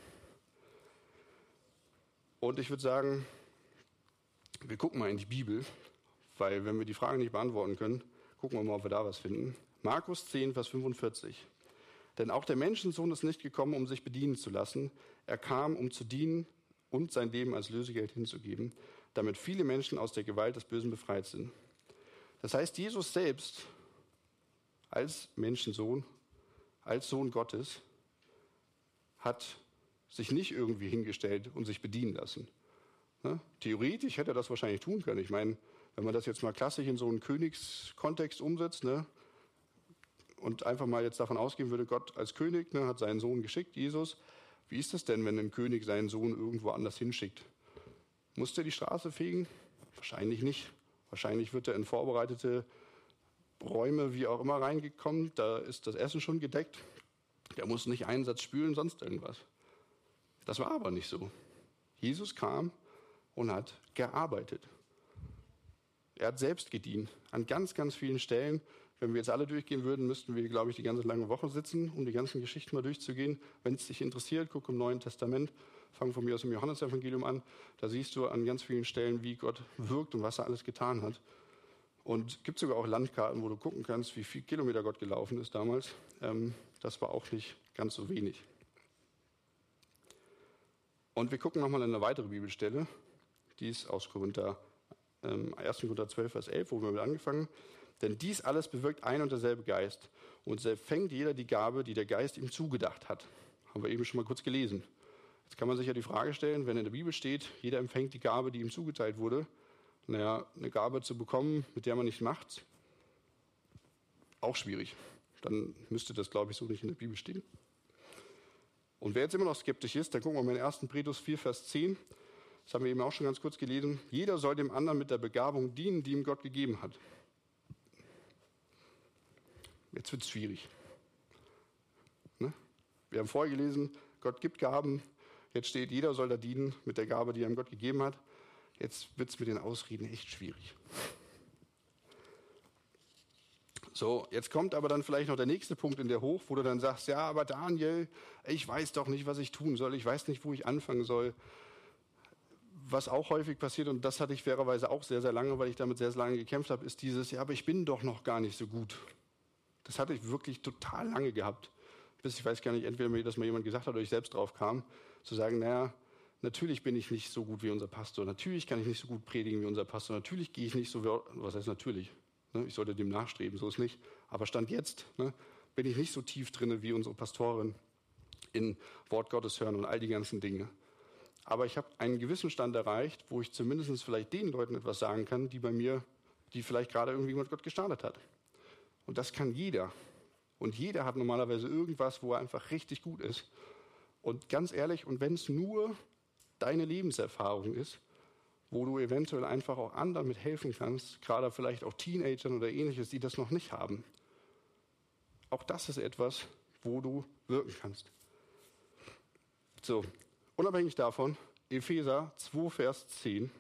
Und ich würde sagen, wir gucken mal in die Bibel, weil wenn wir die Frage nicht beantworten können, gucken wir mal, ob wir da was finden. Markus zehn, Vers fünfundvierzig. Denn auch der Menschensohn ist nicht gekommen, um sich bedienen zu lassen. Er kam, um zu dienen und sein Leben als Lösegeld hinzugeben, damit viele Menschen aus der Gewalt des Bösen befreit sind. Das heißt, Jesus selbst als Menschensohn, als Sohn Gottes, hat sich nicht irgendwie hingestellt und sich bedienen lassen. Ne? Theoretisch hätte er das wahrscheinlich tun können. Ich meine, wenn man das jetzt mal klassisch in so einen Königskontext umsetzt, ne, und einfach mal jetzt davon ausgehen würde, Gott als König, ne, hat seinen Sohn geschickt, Jesus. Wie ist das denn, wenn ein König seinen Sohn irgendwo anders hinschickt? Muss der die Straße fegen? Wahrscheinlich nicht. Wahrscheinlich wird er in vorbereitete Räume, wie auch immer, reingekommen. Da ist das Essen schon gedeckt. Der muss nicht einen Satz spülen, sonst irgendwas. Das war aber nicht so. Jesus kam und hat gearbeitet. Er hat selbst gedient. An ganz, ganz vielen Stellen. Wenn wir jetzt alle durchgehen würden, müssten wir, glaube ich, die ganze lange Woche sitzen, um die ganzen Geschichten mal durchzugehen. Wenn es dich interessiert, guck im Neuen Testament. Fang von mir aus im Johannesevangelium an. Da siehst du an ganz vielen Stellen, wie Gott wirkt und was er alles getan hat. Und es gibt sogar auch Landkarten, wo du gucken kannst, wie viel Kilometer Gott gelaufen ist damals. Ähm, das war auch nicht ganz so wenig. Und wir gucken nochmal in eine weitere Bibelstelle, die ist aus Korinther, ähm, erster Korinther zwölf, Vers elf, wo wir mit angefangen haben. Denn dies alles bewirkt ein und derselbe Geist und so empfängt jeder die Gabe, die der Geist ihm zugedacht hat. Haben wir eben schon mal kurz gelesen. Jetzt kann man sich ja die Frage stellen, wenn in der Bibel steht, jeder empfängt die Gabe, die ihm zugeteilt wurde, naja, eine Gabe zu bekommen, mit der man nichts macht, auch schwierig. Dann müsste das, glaube ich, so nicht in der Bibel stehen. Und wer jetzt immer noch skeptisch ist, dann gucken wir mal in erster Petrus vier, Vers zehn. Das haben wir eben auch schon ganz kurz gelesen. Jeder soll dem anderen mit der Begabung dienen, die ihm Gott gegeben hat. Jetzt wird es schwierig. Ne? Wir haben vorher gelesen, Gott gibt Gaben. Jetzt steht, jeder soll da dienen mit der Gabe, die ihm Gott gegeben hat. Jetzt wird es mit den Ausreden echt schwierig. So, jetzt kommt aber dann vielleicht noch der nächste Punkt in der Hoch, wo du dann sagst, ja, aber Daniel, ich weiß doch nicht, was ich tun soll. Ich weiß nicht, wo ich anfangen soll. Was auch häufig passiert, und das hatte ich fairerweise auch sehr, sehr lange, weil ich damit sehr, sehr lange gekämpft habe, ist dieses, ja, aber ich bin doch noch gar nicht so gut. Das hatte ich wirklich total lange gehabt. Bis, ich weiß gar nicht, entweder mir das mal jemand gesagt hat oder ich selbst drauf kam, zu sagen, naja, natürlich bin ich nicht so gut wie unser Pastor. Natürlich kann ich nicht so gut predigen wie unser Pastor. Natürlich gehe ich nicht so, was heißt natürlich? Ich sollte dem nachstreben, so ist nicht. Aber Stand jetzt ne, bin ich nicht so tief drin wie unsere Pastorin in Wort Gottes hören und all die ganzen Dinge. Aber ich habe einen gewissen Stand erreicht, wo ich zumindest vielleicht den Leuten etwas sagen kann, die bei mir, die vielleicht gerade irgendwie mit Gott gestartet hat. Und das kann jeder. Und jeder hat normalerweise irgendwas, wo er einfach richtig gut ist. Und ganz ehrlich, und wenn es nur deine Lebenserfahrung ist, wo du eventuell einfach auch anderen mit helfen kannst, gerade vielleicht auch Teenagern oder Ähnliches, die das noch nicht haben. Auch das ist etwas, wo du wirken kannst. So, unabhängig davon, Epheser zwei, Vers zehn.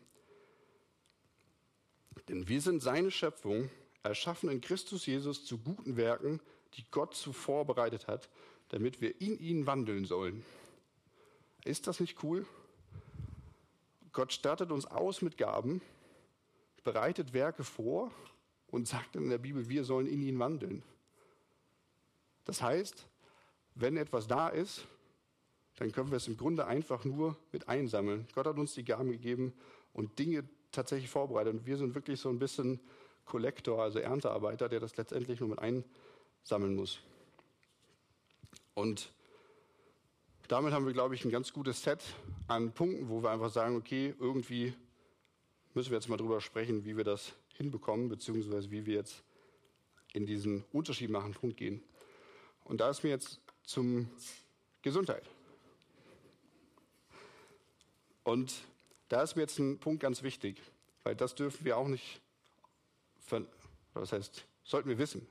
Denn wir sind seine Schöpfung, erschaffen in Christus Jesus zu guten Werken, die Gott zuvor bereitet hat, damit wir in ihn wandeln sollen. Ist das nicht cool? Gott stattet uns aus mit Gaben, bereitet Werke vor und sagt in der Bibel, wir sollen in ihn wandeln. Das heißt, wenn etwas da ist, dann können wir es im Grunde einfach nur mit einsammeln. Gott hat uns die Gaben gegeben und Dinge tatsächlich vorbereitet. Und wir sind wirklich so ein bisschen Kollektor, also Erntearbeiter, der das letztendlich nur mit einsammeln muss. Und damit haben wir, glaube ich, ein ganz gutes Set an Punkten, wo wir einfach sagen, okay, irgendwie müssen wir jetzt mal drüber sprechen, wie wir das hinbekommen, beziehungsweise wie wir jetzt in diesen Unterschied machen, Punkt gehen. Und da ist mir jetzt zum Gesundheit. Und da ist mir jetzt ein Punkt ganz wichtig, weil das dürfen wir auch nicht, ver- was heißt, sollten wir wissen.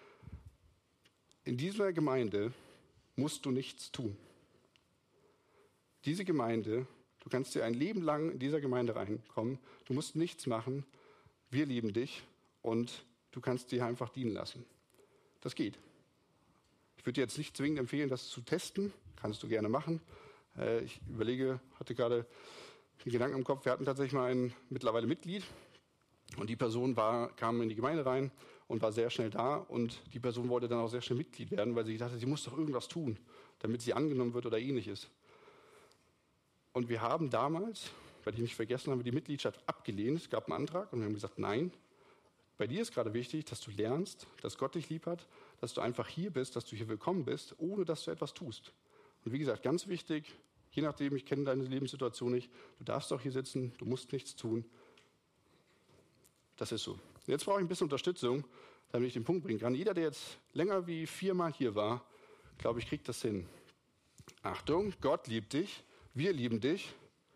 In dieser Gemeinde musst du nichts tun. Diese Gemeinde, du kannst dir ein Leben lang in dieser Gemeinde reinkommen, du musst nichts machen, wir lieben dich und du kannst dir einfach dienen lassen. Das geht. Ich würde dir jetzt nicht zwingend empfehlen, das zu testen, kannst du gerne machen. Ich überlege, hatte gerade den Gedanken im Kopf, wir hatten tatsächlich mal ein mittlerweile Mitglied und die Person war, kam in die Gemeinde rein und war sehr schnell da und die Person wollte dann auch sehr schnell Mitglied werden, weil sie dachte, sie muss doch irgendwas tun, damit sie angenommen wird oder ähnliches. Und wir haben damals, weil ich nicht vergessen habe, die Mitgliedschaft abgelehnt. Es gab einen Antrag und wir haben gesagt, nein, bei dir ist gerade wichtig, dass du lernst, dass Gott dich lieb hat, dass du einfach hier bist, dass du hier willkommen bist, ohne dass du etwas tust. Und wie gesagt, ganz wichtig, je nachdem, ich kenne deine Lebenssituation nicht, du darfst auch hier sitzen, du musst nichts tun. Das ist so. Jetzt brauche ich ein bisschen Unterstützung, damit ich den Punkt bringen kann. Jeder, der jetzt länger wie viermal hier war, glaube ich, kriegt das hin. Achtung, Gott liebt dich. Wir lieben dich.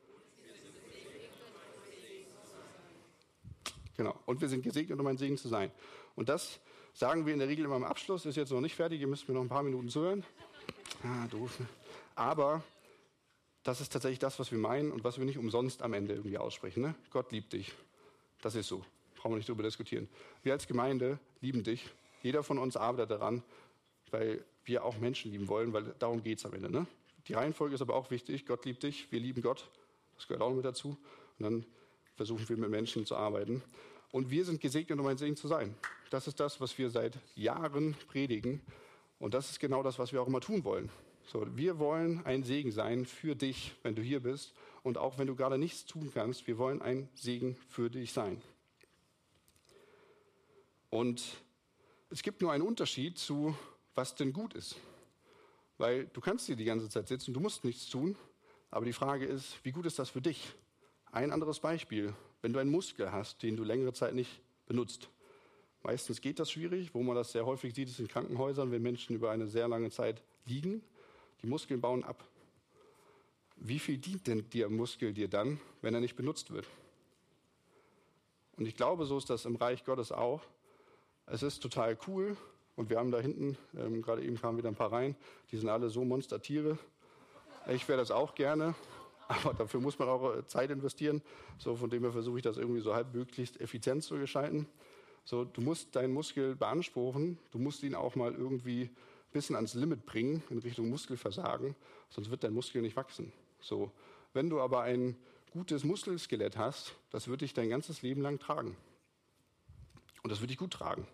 Genau. Und wir sind gesegnet, um ein Segen zu sein. Und das sagen wir in der Regel immer am Abschluss. Ist jetzt noch nicht fertig. Ihr müsst mir noch ein paar Minuten zuhören. Ah, doof. Aber das ist tatsächlich das, was wir meinen und was wir nicht umsonst am Ende irgendwie aussprechen. Ne? Gott liebt dich. Das ist so. Brauchen wir nicht darüber diskutieren. Wir als Gemeinde lieben dich. Jeder von uns arbeitet daran, weil wir auch Menschen lieben wollen, weil darum geht es am Ende. Ne? Die Reihenfolge ist aber auch wichtig. Gott liebt dich, wir lieben Gott. Das gehört auch mit dazu. Und dann versuchen wir mit Menschen zu arbeiten. Und wir sind gesegnet, um ein Segen zu sein. Das ist das, was wir seit Jahren predigen. Und das ist genau das, was wir auch immer tun wollen. So, wir wollen ein Segen sein für dich, wenn du hier bist. Und auch wenn du gerade nichts tun kannst, wir wollen ein Segen für dich sein. Und es gibt nur einen Unterschied zu, was denn gut ist. Weil du kannst hier die ganze Zeit sitzen, du musst nichts tun. Aber die Frage ist, wie gut ist das für dich? Ein anderes Beispiel, wenn du einen Muskel hast, den du längere Zeit nicht benutzt. Meistens geht das schwierig, wo man das sehr häufig sieht, ist in Krankenhäusern, wenn Menschen über eine sehr lange Zeit liegen. Die Muskeln bauen ab. Wie viel dient denn der Muskel dir dann, wenn er nicht benutzt wird? Und ich glaube, so ist das im Reich Gottes auch. Es ist total cool und wir haben da hinten, ähm, gerade eben kamen wieder ein paar rein, die sind alle so Monstertiere. Ich wäre das auch gerne, aber dafür muss man auch Zeit investieren. So, von dem her versuche ich das irgendwie so halb möglichst effizient zu gestalten. So, du musst deinen Muskel beanspruchen, du musst ihn auch mal irgendwie ein bisschen ans Limit bringen, in Richtung Muskelversagen, sonst wird dein Muskel nicht wachsen. So, wenn du aber ein gutes Muskelskelett hast, das wird dich dein ganzes Leben lang tragen. Und das wird dich gut tragen.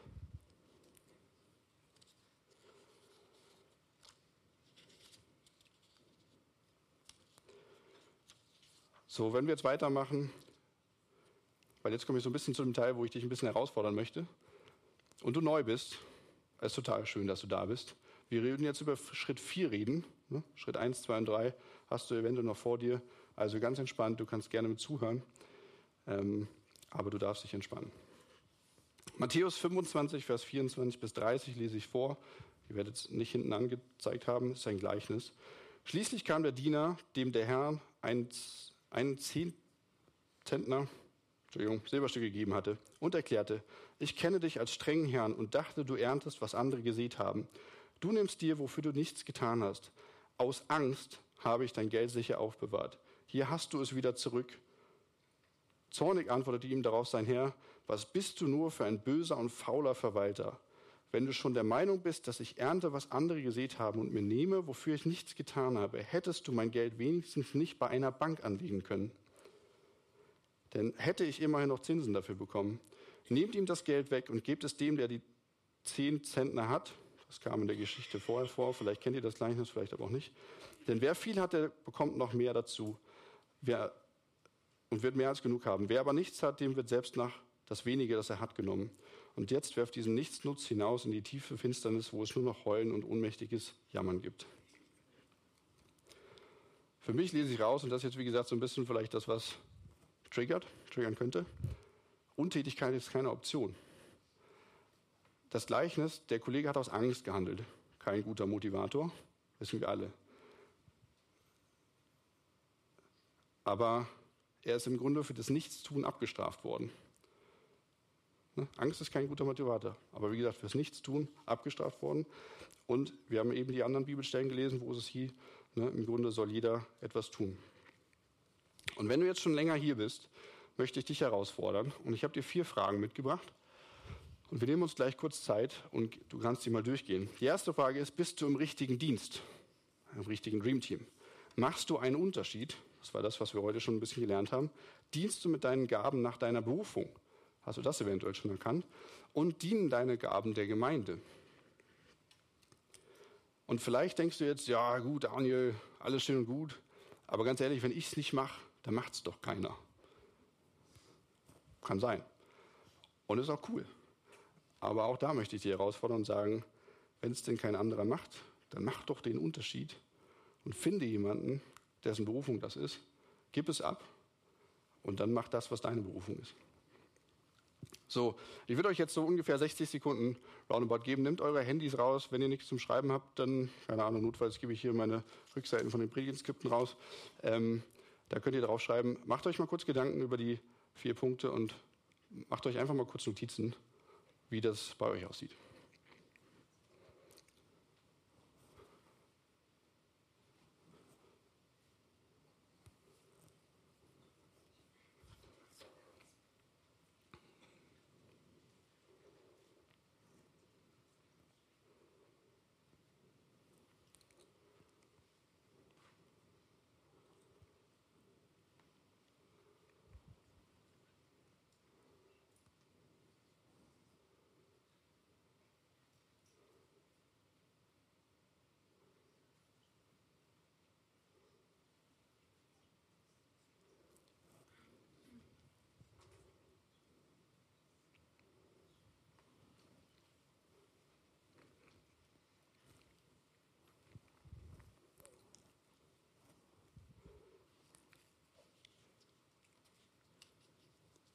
So, wenn wir jetzt weitermachen, weil jetzt komme ich so ein bisschen zu dem Teil, wo ich dich ein bisschen herausfordern möchte. Und du neu bist, es ist total schön, dass du da bist. Wir reden jetzt über Schritt vier reden. Ne? Schritt eins, zwei und drei hast du eventuell noch vor dir. Also ganz entspannt, du kannst gerne mit zuhören. Ähm, aber du darfst dich entspannen. Matthäus fünfundzwanzig, Vers vierundzwanzig bis dreißig lese ich vor. Ihr werdet es nicht hinten angezeigt haben, ist ein Gleichnis. Schließlich kam der Diener, dem der Herr einen, einen Zehntentner, Entschuldigung, Silberstück gegeben hatte und erklärte, ich kenne dich als strengen Herrn und dachte, du erntest, was andere gesät haben. Du nimmst dir, wofür du nichts getan hast. Aus Angst habe ich dein Geld sicher aufbewahrt. Hier hast du es wieder zurück. Zornig antwortete ihm darauf sein Herr, was bist du nur für ein böser und fauler Verwalter? Wenn du schon der Meinung bist, dass ich ernte, was andere gesät haben und mir nehme, wofür ich nichts getan habe, hättest du mein Geld wenigstens nicht bei einer Bank anlegen können. Denn hätte ich immerhin noch Zinsen dafür bekommen. Nehmt ihm das Geld weg und gebt es dem, der die zehn Zentner hat. Das kam in der Geschichte vorher vor, vielleicht kennt ihr das Gleichnis, vielleicht aber auch nicht. Denn wer viel hat, der bekommt noch mehr dazu. Wer und wird mehr als genug haben. Wer aber nichts hat, dem wird selbst nach das Wenige, das er hat, genommen. Und jetzt werft diesen Nichtsnutz hinaus in die tiefe Finsternis, wo es nur noch Heulen und ohnmächtiges Jammern gibt. Für mich lese ich raus, und das ist jetzt wie gesagt so ein bisschen vielleicht das, was triggert, triggern könnte. Untätigkeit ist keine Option. Das Gleichnis, der Kollege hat aus Angst gehandelt. Kein guter Motivator, wissen wir alle. Aber er ist im Grunde für das Nichtstun abgestraft worden. Ne? Angst ist kein guter Motivator, aber wie gesagt, fürs Nichtstun abgestraft worden. Und wir haben eben die anderen Bibelstellen gelesen, wo es hieß, ne, im Grunde soll jeder etwas tun. Und wenn du jetzt schon länger hier bist, möchte ich dich herausfordern. Und ich habe dir vier Fragen mitgebracht. Und wir nehmen uns gleich kurz Zeit und du kannst die mal durchgehen. Die erste Frage ist, bist du im richtigen Dienst, im richtigen Dream Team? Machst du einen Unterschied? Das war das, was wir heute schon ein bisschen gelernt haben. Dienst du mit deinen Gaben nach deiner Berufung? Hast du das eventuell schon erkannt? Und dienen deine Gaben der Gemeinde? Und vielleicht denkst du jetzt, ja gut, Daniel, alles schön und gut. Aber ganz ehrlich, wenn ich es nicht mache, dann macht es doch keiner. Kann sein. Und ist auch cool. Aber auch da möchte ich dich herausfordern und sagen, wenn es denn kein anderer macht, dann mach doch den Unterschied und finde jemanden, dessen Berufung das ist, gib es ab und dann mach das, was deine Berufung ist. So, ich würde euch jetzt so ungefähr sechzig Sekunden Roundabout geben. Nehmt eure Handys raus. Wenn ihr nichts zum Schreiben habt, dann, keine Ahnung, notfalls gebe ich hier meine Rückseiten von den Predigtskripten raus. Ähm, da könnt ihr drauf schreiben. Macht euch mal kurz Gedanken über die vier Punkte und macht euch einfach mal kurz Notizen, wie das bei euch aussieht.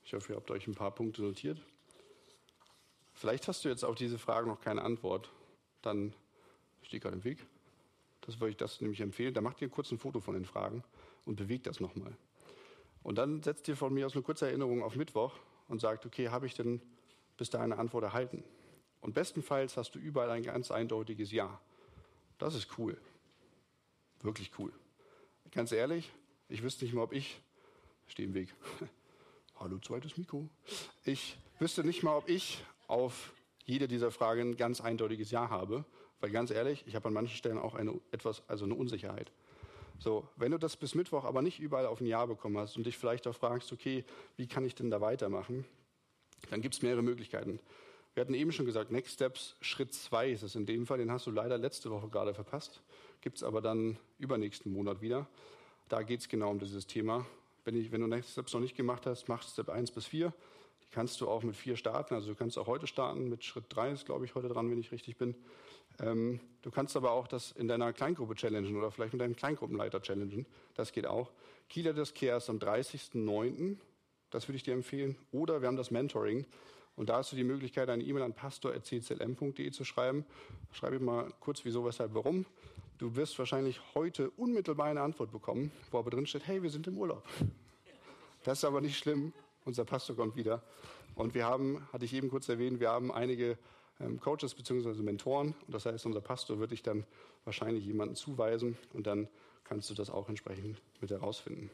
Ich hoffe, ihr habt euch ein paar Punkte notiert. Vielleicht hast du jetzt auf diese Frage noch keine Antwort. Dann steht gerade im Weg. Das würde ich das nämlich empfehlen. Dann macht ihr kurz ein Foto von den Fragen und bewegt das nochmal. Und dann setzt ihr von mir aus eine kurze Erinnerung auf Mittwoch und sagt, okay, habe ich denn bis dahin eine Antwort erhalten? Und bestenfalls hast du überall ein ganz eindeutiges Ja. Das ist cool. Wirklich cool. Ganz ehrlich, ich wüsste nicht mal, ob ich, stehe im Weg, hallo zweites Mikro, ich wüsste nicht mal, ob ich auf jede dieser Fragen ein ganz eindeutiges Ja habe, weil ganz ehrlich, ich habe an manchen Stellen auch eine etwas, also eine Unsicherheit. So, wenn du das bis Mittwoch aber nicht überall auf ein Ja bekommen hast und dich vielleicht auch fragst, okay, wie kann ich denn da weitermachen, dann gibt es mehrere Möglichkeiten. Wir hatten eben schon gesagt, Next Steps, Schritt zwei ist es in dem Fall, den hast du leider letzte Woche gerade verpasst, gibt es aber dann übernächsten Monat wieder. Da geht es genau um dieses Thema. Wenn, ich, wenn du Next Steps noch nicht gemacht hast, mach Step eins bis vier. Die kannst du auch mit vier starten. Also du kannst auch heute starten. Mit Schritt drei ist, glaube ich, heute dran, wenn ich richtig bin. Ähm, du kannst aber auch das in deiner Kleingruppe challengen oder vielleicht mit deinem Kleingruppenleiter challengen. Das geht auch. Kieler des Kehrs am dreißigsten neunten Das würde ich dir empfehlen. Oder wir haben das Mentoring. Und da hast du die Möglichkeit, eine E-Mail an pastor at c c l m punkt d e zu schreiben. Schreibe ich mal kurz, wieso, weshalb, warum. Du wirst wahrscheinlich heute unmittelbar eine Antwort bekommen, wo aber drin steht, hey, wir sind im Urlaub. Das ist aber nicht schlimm. Unser Pastor kommt wieder. Und wir haben, hatte ich eben kurz erwähnt, wir haben einige ähm, Coaches bzw. Mentoren. Und das heißt, unser Pastor wird dich dann wahrscheinlich jemanden zuweisen. Und dann kannst du das auch entsprechend mit herausfinden.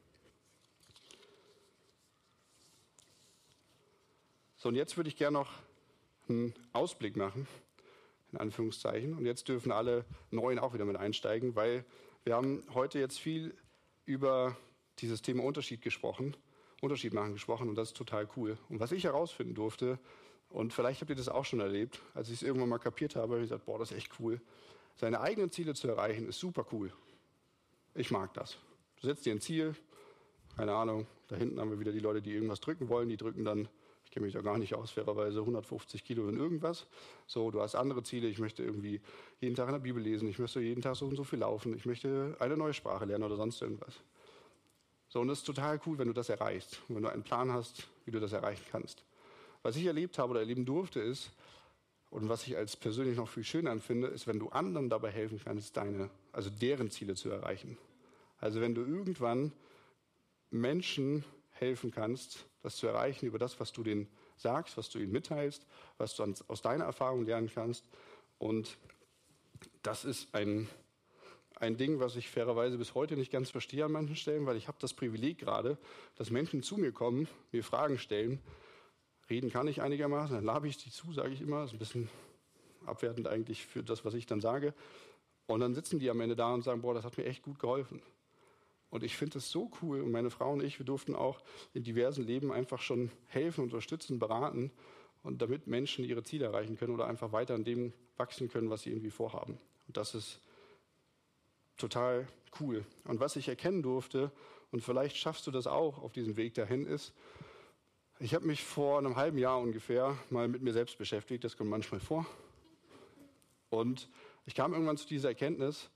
So, und jetzt würde ich gerne noch einen Ausblick machen, in Anführungszeichen. Und jetzt dürfen alle Neuen auch wieder mit einsteigen, weil wir haben heute jetzt viel über dieses Thema Unterschied gesprochen, Unterschied machen gesprochen und das ist total cool. Und was ich herausfinden durfte, und vielleicht habt ihr das auch schon erlebt, als ich es irgendwann mal kapiert habe, habe ich gesagt, boah, das ist echt cool. Seine eigenen Ziele zu erreichen, ist super cool. Ich mag das. Du setzt dir ein Ziel, keine Ahnung, da hinten haben wir wieder die Leute, die irgendwas drücken wollen, die drücken dann, ich kenne mich da gar nicht aus, fairerweise hundertfünfzig Kilo in irgendwas. So, du hast andere Ziele, ich möchte irgendwie jeden Tag in der Bibel lesen, ich möchte jeden Tag so und so viel laufen, ich möchte eine neue Sprache lernen oder sonst irgendwas. So, und das ist total cool, wenn du das erreichst, wenn du einen Plan hast, wie du das erreichen kannst. Was ich erlebt habe oder erleben durfte ist, und was ich als persönlich noch viel schöner empfinde, ist, wenn du anderen dabei helfen kannst, deine, also deren Ziele zu erreichen. Also wenn du irgendwann Menschen helfen kannst, das zu erreichen über das, was du denen sagst, was du ihnen mitteilst, was du aus deiner Erfahrung lernen kannst. Und das ist ein, ein Ding, was ich fairerweise bis heute nicht ganz verstehe an manchen Stellen, weil ich habe das Privileg gerade, dass Menschen zu mir kommen, mir Fragen stellen. Reden kann ich einigermaßen, dann labe ich die zu, sage ich immer. Das ist ein bisschen abwertend eigentlich für das, was ich dann sage. Und dann sitzen die am Ende da und sagen, boah, das hat mir echt gut geholfen. Und ich finde das so cool. Und meine Frau und ich, wir durften auch in diversen Leben einfach schon helfen, unterstützen, beraten. Und damit Menschen ihre Ziele erreichen können oder einfach weiter an dem wachsen können, was sie irgendwie vorhaben. Und das ist total cool. Und was ich erkennen durfte, und vielleicht schaffst du das auch auf diesem Weg dahin, ist, ich habe mich vor einem halben Jahr ungefähr mal mit mir selbst beschäftigt. Das kommt manchmal vor. Und ich kam irgendwann zu dieser Erkenntnis,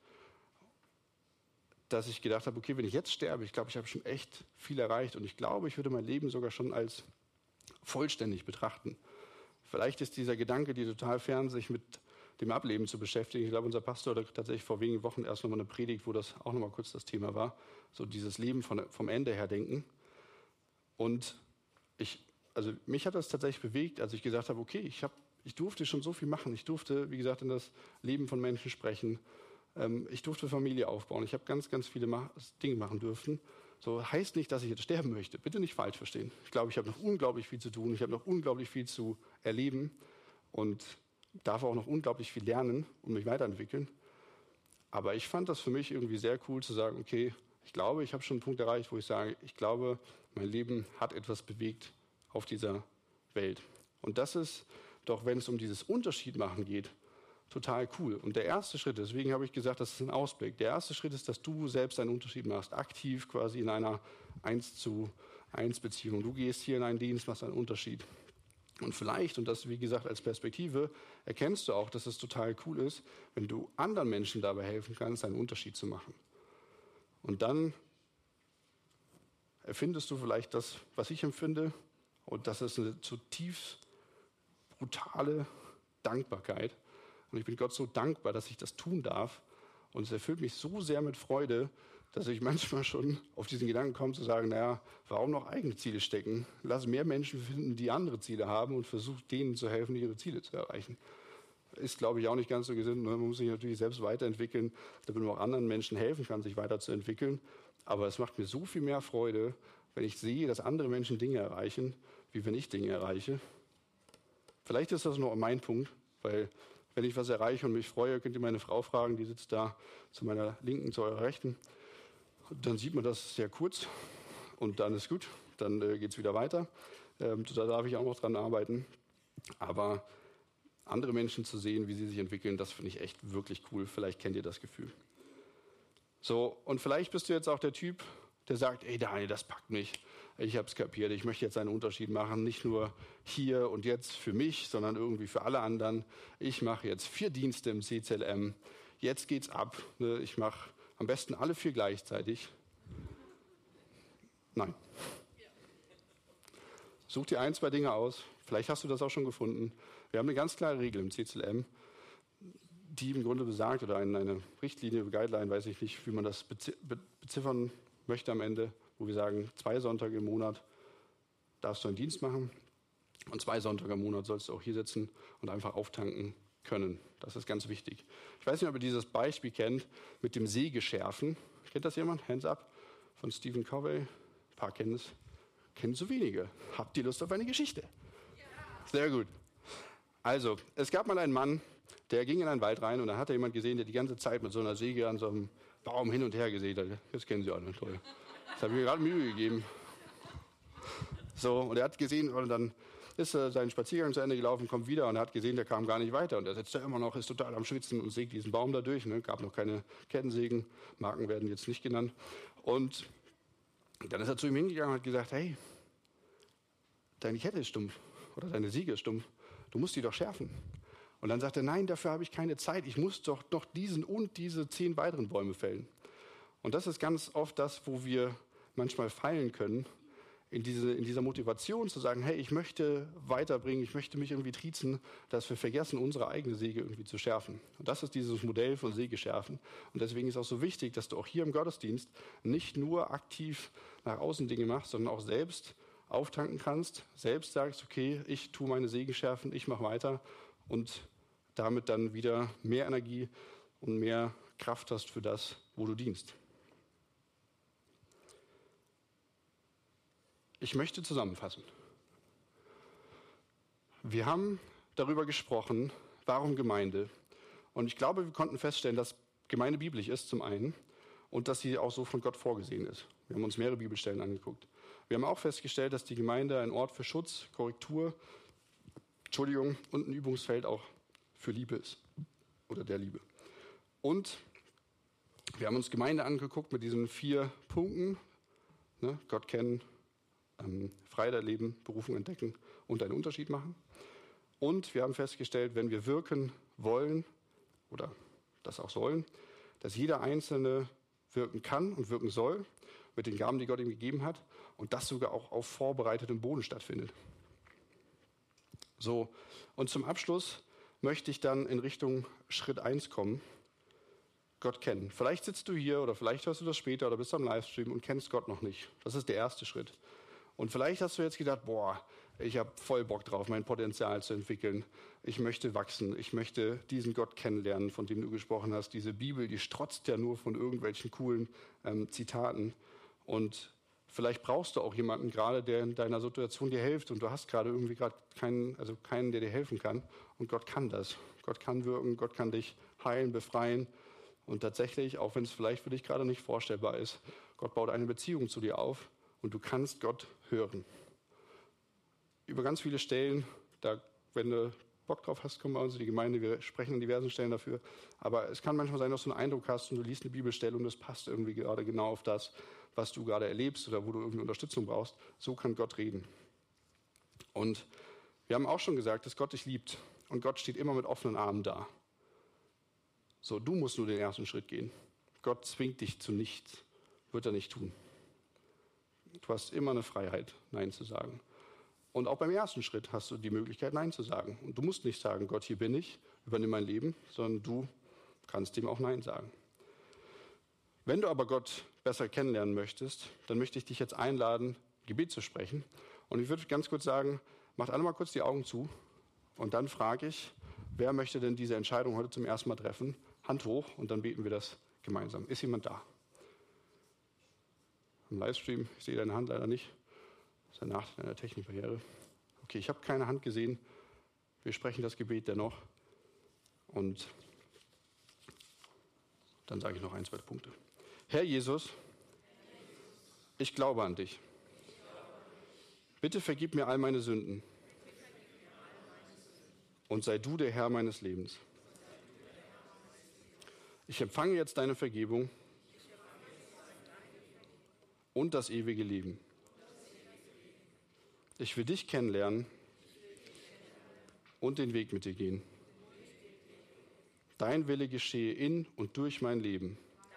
dass ich gedacht habe, okay, wenn ich jetzt sterbe, ich glaube, ich habe schon echt viel erreicht und ich glaube, ich würde mein Leben sogar schon als vollständig betrachten. Vielleicht ist dieser Gedanke, die total fern, sich mit dem Ableben zu beschäftigen. Ich glaube, unser Pastor hatte tatsächlich vor wenigen Wochen erst nochmal eine Predigt, wo das auch nochmal kurz das Thema war. So dieses Leben von, vom Ende her denken. Und ich, also mich hat das tatsächlich bewegt, als ich gesagt habe, okay, ich, hab, ich durfte schon so viel machen. Ich durfte, wie gesagt, in das Leben von Menschen sprechen. Ich durfte Familie aufbauen. Ich habe ganz, ganz viele Dinge machen dürfen. So heißt nicht, dass ich jetzt sterben möchte. Bitte nicht falsch verstehen. Ich glaube, ich habe noch unglaublich viel zu tun. Ich habe noch unglaublich viel zu erleben und darf auch noch unglaublich viel lernen und mich weiterentwickeln. Aber ich fand das für mich irgendwie sehr cool zu sagen, okay, ich glaube, ich habe schon einen Punkt erreicht, wo ich sage, ich glaube, mein Leben hat etwas bewegt auf dieser Welt. Und das ist doch, wenn es um dieses Unterschiedmachen geht, total cool. Und der erste Schritt, deswegen habe ich gesagt, das ist ein Ausblick. Der erste Schritt ist, dass du selbst einen Unterschied machst, aktiv quasi in einer eins zu eins Beziehung. Du gehst hier in einen Dienst, machst einen Unterschied. Und vielleicht, und das wie gesagt als Perspektive, erkennst du auch, dass es total cool ist, wenn du anderen Menschen dabei helfen kannst, einen Unterschied zu machen. Und dann empfindest du vielleicht das, was ich empfinde. Und das ist eine zutiefst brutale Dankbarkeit. Und ich bin Gott so dankbar, dass ich das tun darf. Und es erfüllt mich so sehr mit Freude, dass ich manchmal schon auf diesen Gedanken komme zu sagen, naja, warum noch eigene Ziele stecken? Lass mehr Menschen finden, die andere Ziele haben und versuch denen zu helfen, ihre Ziele zu erreichen. Ist, glaube ich, auch nicht ganz so gesinnt. Man muss sich natürlich selbst weiterentwickeln, damit man auch anderen Menschen helfen kann, sich weiterzuentwickeln. Aber es macht mir so viel mehr Freude, wenn ich sehe, dass andere Menschen Dinge erreichen, wie wenn ich Dinge erreiche. Vielleicht ist das nur mein Punkt, weil wenn ich was erreiche und mich freue, könnt ihr meine Frau fragen, die sitzt da zu meiner Linken, zu eurer Rechten. Dann sieht man das sehr kurz und dann ist gut, dann äh, geht es wieder weiter. Ähm, da darf ich auch noch dran arbeiten. Aber andere Menschen zu sehen, wie sie sich entwickeln, das finde ich echt wirklich cool. Vielleicht kennt ihr das Gefühl. So, und vielleicht bist du jetzt auch der Typ, der sagt, ey Daniel, das packt mich. Ich habe es kapiert, ich möchte jetzt einen Unterschied machen, nicht nur hier und jetzt für mich, sondern irgendwie für alle anderen. Ich mache jetzt vier Dienste im C C L M. Jetzt geht's ab. Ich mache am besten alle vier gleichzeitig. Nein. Such dir ein, zwei Dinge aus. Vielleicht hast du das auch schon gefunden. Wir haben eine ganz klare Regel im C C L M, die im Grunde besagt, oder eine Richtlinie, Guideline, weiß ich nicht, wie man das beziffern möchte am Ende, wo wir sagen, zwei Sonntage im Monat darfst du einen Dienst machen und zwei Sonntage im Monat sollst du auch hier sitzen und einfach auftanken können. Das ist ganz wichtig. Ich weiß nicht, ob ihr dieses Beispiel kennt mit dem Sägeschärfen. Kennt das jemand? Hands up. Von Stephen Covey. Ein paar kennen es. Kennen so wenige. Habt ihr Lust auf eine Geschichte? Ja. Sehr gut. Also, es gab mal einen Mann, der ging in einen Wald rein und da hat er jemand gesehen, der die ganze Zeit mit so einer Säge an so einem Baum hin und her gesägt hat. Das kennen Sie alle, toll. Das habe ich mir gerade Mühe gegeben. So, und er hat gesehen, und dann ist er seinen Spaziergang zu Ende gelaufen, kommt wieder und er hat gesehen, der kam gar nicht weiter. Und er sitzt da immer noch, ist total am Schwitzen und sägt diesen Baum da durch. Ne? Gab noch keine Kettensägen, Marken werden jetzt nicht genannt. Und dann ist er zu ihm hingegangen und hat gesagt, hey, deine Kette ist stumpf oder deine Säge ist stumpf, du musst die doch schärfen. Und dann sagt er, nein, dafür habe ich keine Zeit, ich muss doch noch diesen und diese zehn weiteren Bäume fällen. Und das ist ganz oft das, wo wir manchmal fallen können, in, diese, in dieser Motivation zu sagen, hey, ich möchte weiterbringen, ich möchte mich irgendwie triezen, dass wir vergessen, unsere eigene Säge irgendwie zu schärfen. Und das ist dieses Modell von Sägeschärfen. Und deswegen ist auch so wichtig, dass du auch hier im Gottesdienst nicht nur aktiv nach außen Dinge machst, sondern auch selbst auftanken kannst, selbst sagst, okay, ich tue meine Säge schärfen, ich mache weiter und damit dann wieder mehr Energie und mehr Kraft hast für das, wo du dienst. Ich möchte zusammenfassen. Wir haben darüber gesprochen, warum Gemeinde. Und ich glaube, wir konnten feststellen, dass Gemeinde biblisch ist zum einen und dass sie auch so von Gott vorgesehen ist. Wir haben uns mehrere Bibelstellen angeguckt. Wir haben auch festgestellt, dass die Gemeinde ein Ort für Schutz, Korrektur, Entschuldigung und ein Übungsfeld auch für Liebe ist oder der Liebe. Und wir haben uns Gemeinde angeguckt mit diesen vier Punkten, ne? Gott kennen, ähm, Freiheit erleben, Berufung entdecken und einen Unterschied machen. Und wir haben festgestellt, wenn wir wirken wollen oder das auch sollen, dass jeder Einzelne wirken kann und wirken soll mit den Gaben, die Gott ihm gegeben hat und das sogar auch auf vorbereitetem Boden stattfindet. So, und zum Abschluss möchte ich dann in Richtung Schritt eins kommen, Gott kennen. Vielleicht sitzt du hier oder vielleicht hörst du das später oder bist am Livestream und kennst Gott noch nicht. Das ist der erste Schritt. Und vielleicht hast du jetzt gedacht, boah, ich habe voll Bock drauf, mein Potenzial zu entwickeln. Ich möchte wachsen, ich möchte diesen Gott kennenlernen, von dem du gesprochen hast. Diese Bibel, die strotzt ja nur von irgendwelchen coolen ähm, Zitaten. Und vielleicht brauchst du auch jemanden gerade, der in deiner Situation dir hilft und du hast gerade irgendwie gerade keinen, also keinen, der dir helfen kann. Und Gott kann das. Gott kann wirken, Gott kann dich heilen, befreien. Und tatsächlich, auch wenn es vielleicht für dich gerade nicht vorstellbar ist, Gott baut eine Beziehung zu dir auf und du kannst Gott hören. Über ganz viele Stellen, da, wenn du Bock drauf hast, komm bei uns in die Gemeinde, wir sprechen an diversen Stellen dafür. Aber es kann manchmal sein, dass du einen Eindruck hast und du liest eine Bibelstelle und das passt irgendwie gerade genau auf das, was du gerade erlebst oder wo du irgendwie Unterstützung brauchst. So kann Gott reden. Und wir haben auch schon gesagt, dass Gott dich liebt und Gott steht immer mit offenen Armen da. So, du musst nur den ersten Schritt gehen. Gott zwingt dich zu nichts, wird er nicht tun. Du hast immer eine Freiheit, Nein zu sagen. Und auch beim ersten Schritt hast du die Möglichkeit, Nein zu sagen. Und du musst nicht sagen, Gott, hier bin ich, übernimm mein Leben, sondern du kannst ihm auch Nein sagen. Wenn du aber Gott besser kennenlernen möchtest, dann möchte ich dich jetzt einladen, Gebet zu sprechen. Und ich würde ganz kurz sagen, macht alle mal kurz die Augen zu. Und dann frage ich, wer möchte denn diese Entscheidung heute zum ersten Mal treffen? Hand hoch und dann beten wir das gemeinsam. Ist jemand da? Im Livestream, ich sehe deine Hand leider nicht. Das ist ein Nachteil einer Technikbarriere. Okay, ich habe keine Hand gesehen. Wir sprechen das Gebet dennoch. Und dann sage ich noch ein, zwei Punkte. Herr Jesus, ich glaube an dich. Bitte vergib mir all meine Sünden. Und sei du der Herr meines Lebens. Ich empfange jetzt deine Vergebung und das ewige Leben. Ich will dich kennenlernen und den Weg mit dir gehen. Dein Wille geschehe in und durch mein Leben.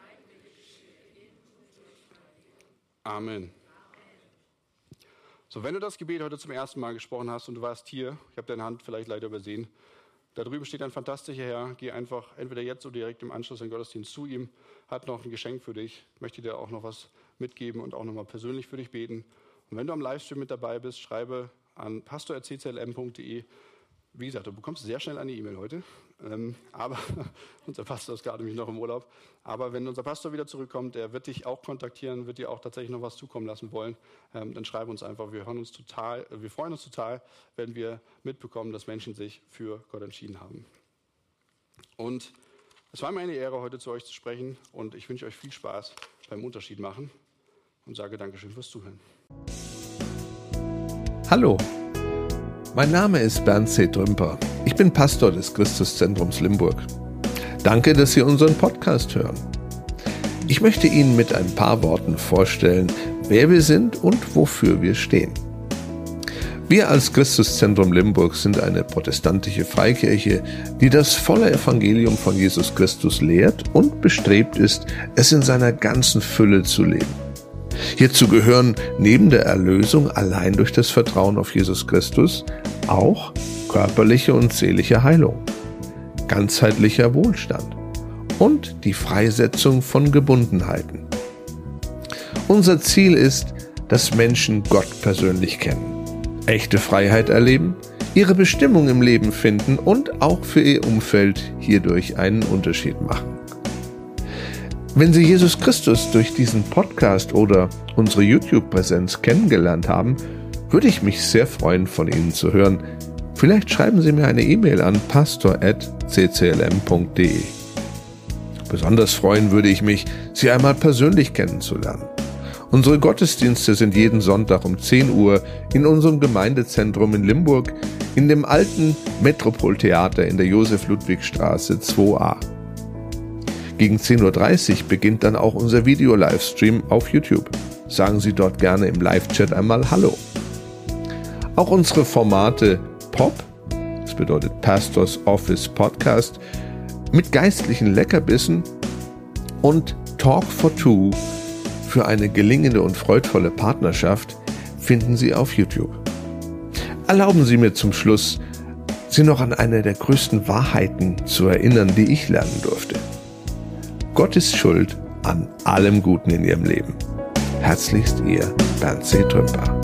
Amen. So, wenn du das Gebet heute zum ersten Mal gesprochen hast und du warst hier, ich habe deine Hand vielleicht leider übersehen, da drüben steht ein fantastischer Herr, geh einfach entweder jetzt oder direkt im Anschluss an den Gottesdienst zu ihm, hat noch ein Geschenk für dich, möchte dir auch noch was mitgeben und auch nochmal persönlich für dich beten. Und wenn du am Livestream mit dabei bist, schreibe an pastor at c c l m punkt d e. Wie gesagt, du bekommst sehr schnell eine E-Mail heute, ähm, aber unser Pastor ist gerade nämlich noch im Urlaub. Aber wenn unser Pastor wieder zurückkommt, der wird dich auch kontaktieren, wird dir auch tatsächlich noch was zukommen lassen wollen, ähm, dann schreib uns einfach. Wir hören uns total, äh, wir freuen uns total, wenn wir mitbekommen, dass Menschen sich für Gott entschieden haben. Und es war mir eine Ehre, heute zu euch zu sprechen und ich wünsche euch viel Spaß beim Unterschied machen und sage Dankeschön fürs Zuhören.
Hallo. Mein Name ist Bernd C. Trümper. Ich bin Pastor des Christuszentrums Limburg. Danke, dass Sie unseren Podcast hören. Ich möchte Ihnen mit ein paar Worten vorstellen, wer wir sind und wofür wir stehen. Wir als Christuszentrum Limburg sind eine protestantische Freikirche, die das volle Evangelium von Jesus Christus lehrt und bestrebt ist, es in seiner ganzen Fülle zu leben. Hierzu gehören neben der Erlösung allein durch das Vertrauen auf Jesus Christus auch körperliche und seelische Heilung, ganzheitlicher Wohlstand und die Freisetzung von Gebundenheiten. Unser Ziel ist, dass Menschen Gott persönlich kennen, echte Freiheit erleben, ihre Bestimmung im Leben finden und auch für ihr Umfeld hierdurch einen Unterschied machen. Wenn Sie Jesus Christus durch diesen Podcast oder unsere YouTube-Präsenz kennengelernt haben, würde ich mich sehr freuen, von Ihnen zu hören. Vielleicht schreiben Sie mir eine E-Mail an pastor at c c l m punkt d e. Besonders freuen würde ich mich, Sie einmal persönlich kennenzulernen. Unsere Gottesdienste sind jeden Sonntag um zehn Uhr in unserem Gemeindezentrum in Limburg in dem alten Metropoltheater in der Josef-Ludwig-Straße zwei a. Gegen zehn Uhr dreißig beginnt dann auch unser Video-Livestream auf YouTube. Sagen Sie dort gerne im Live-Chat einmal Hallo. Auch unsere Formate Pop, das bedeutet Pastors Office Podcast, mit geistlichen Leckerbissen und Talk for Two für eine gelingende und freudvolle Partnerschaft finden Sie auf YouTube. Erlauben Sie mir zum Schluss, Sie noch an eine der größten Wahrheiten zu erinnern, die ich lernen durfte. Gott ist schuld an allem Guten in Ihrem Leben. Herzlichst Ihr Bernd C. Trümper.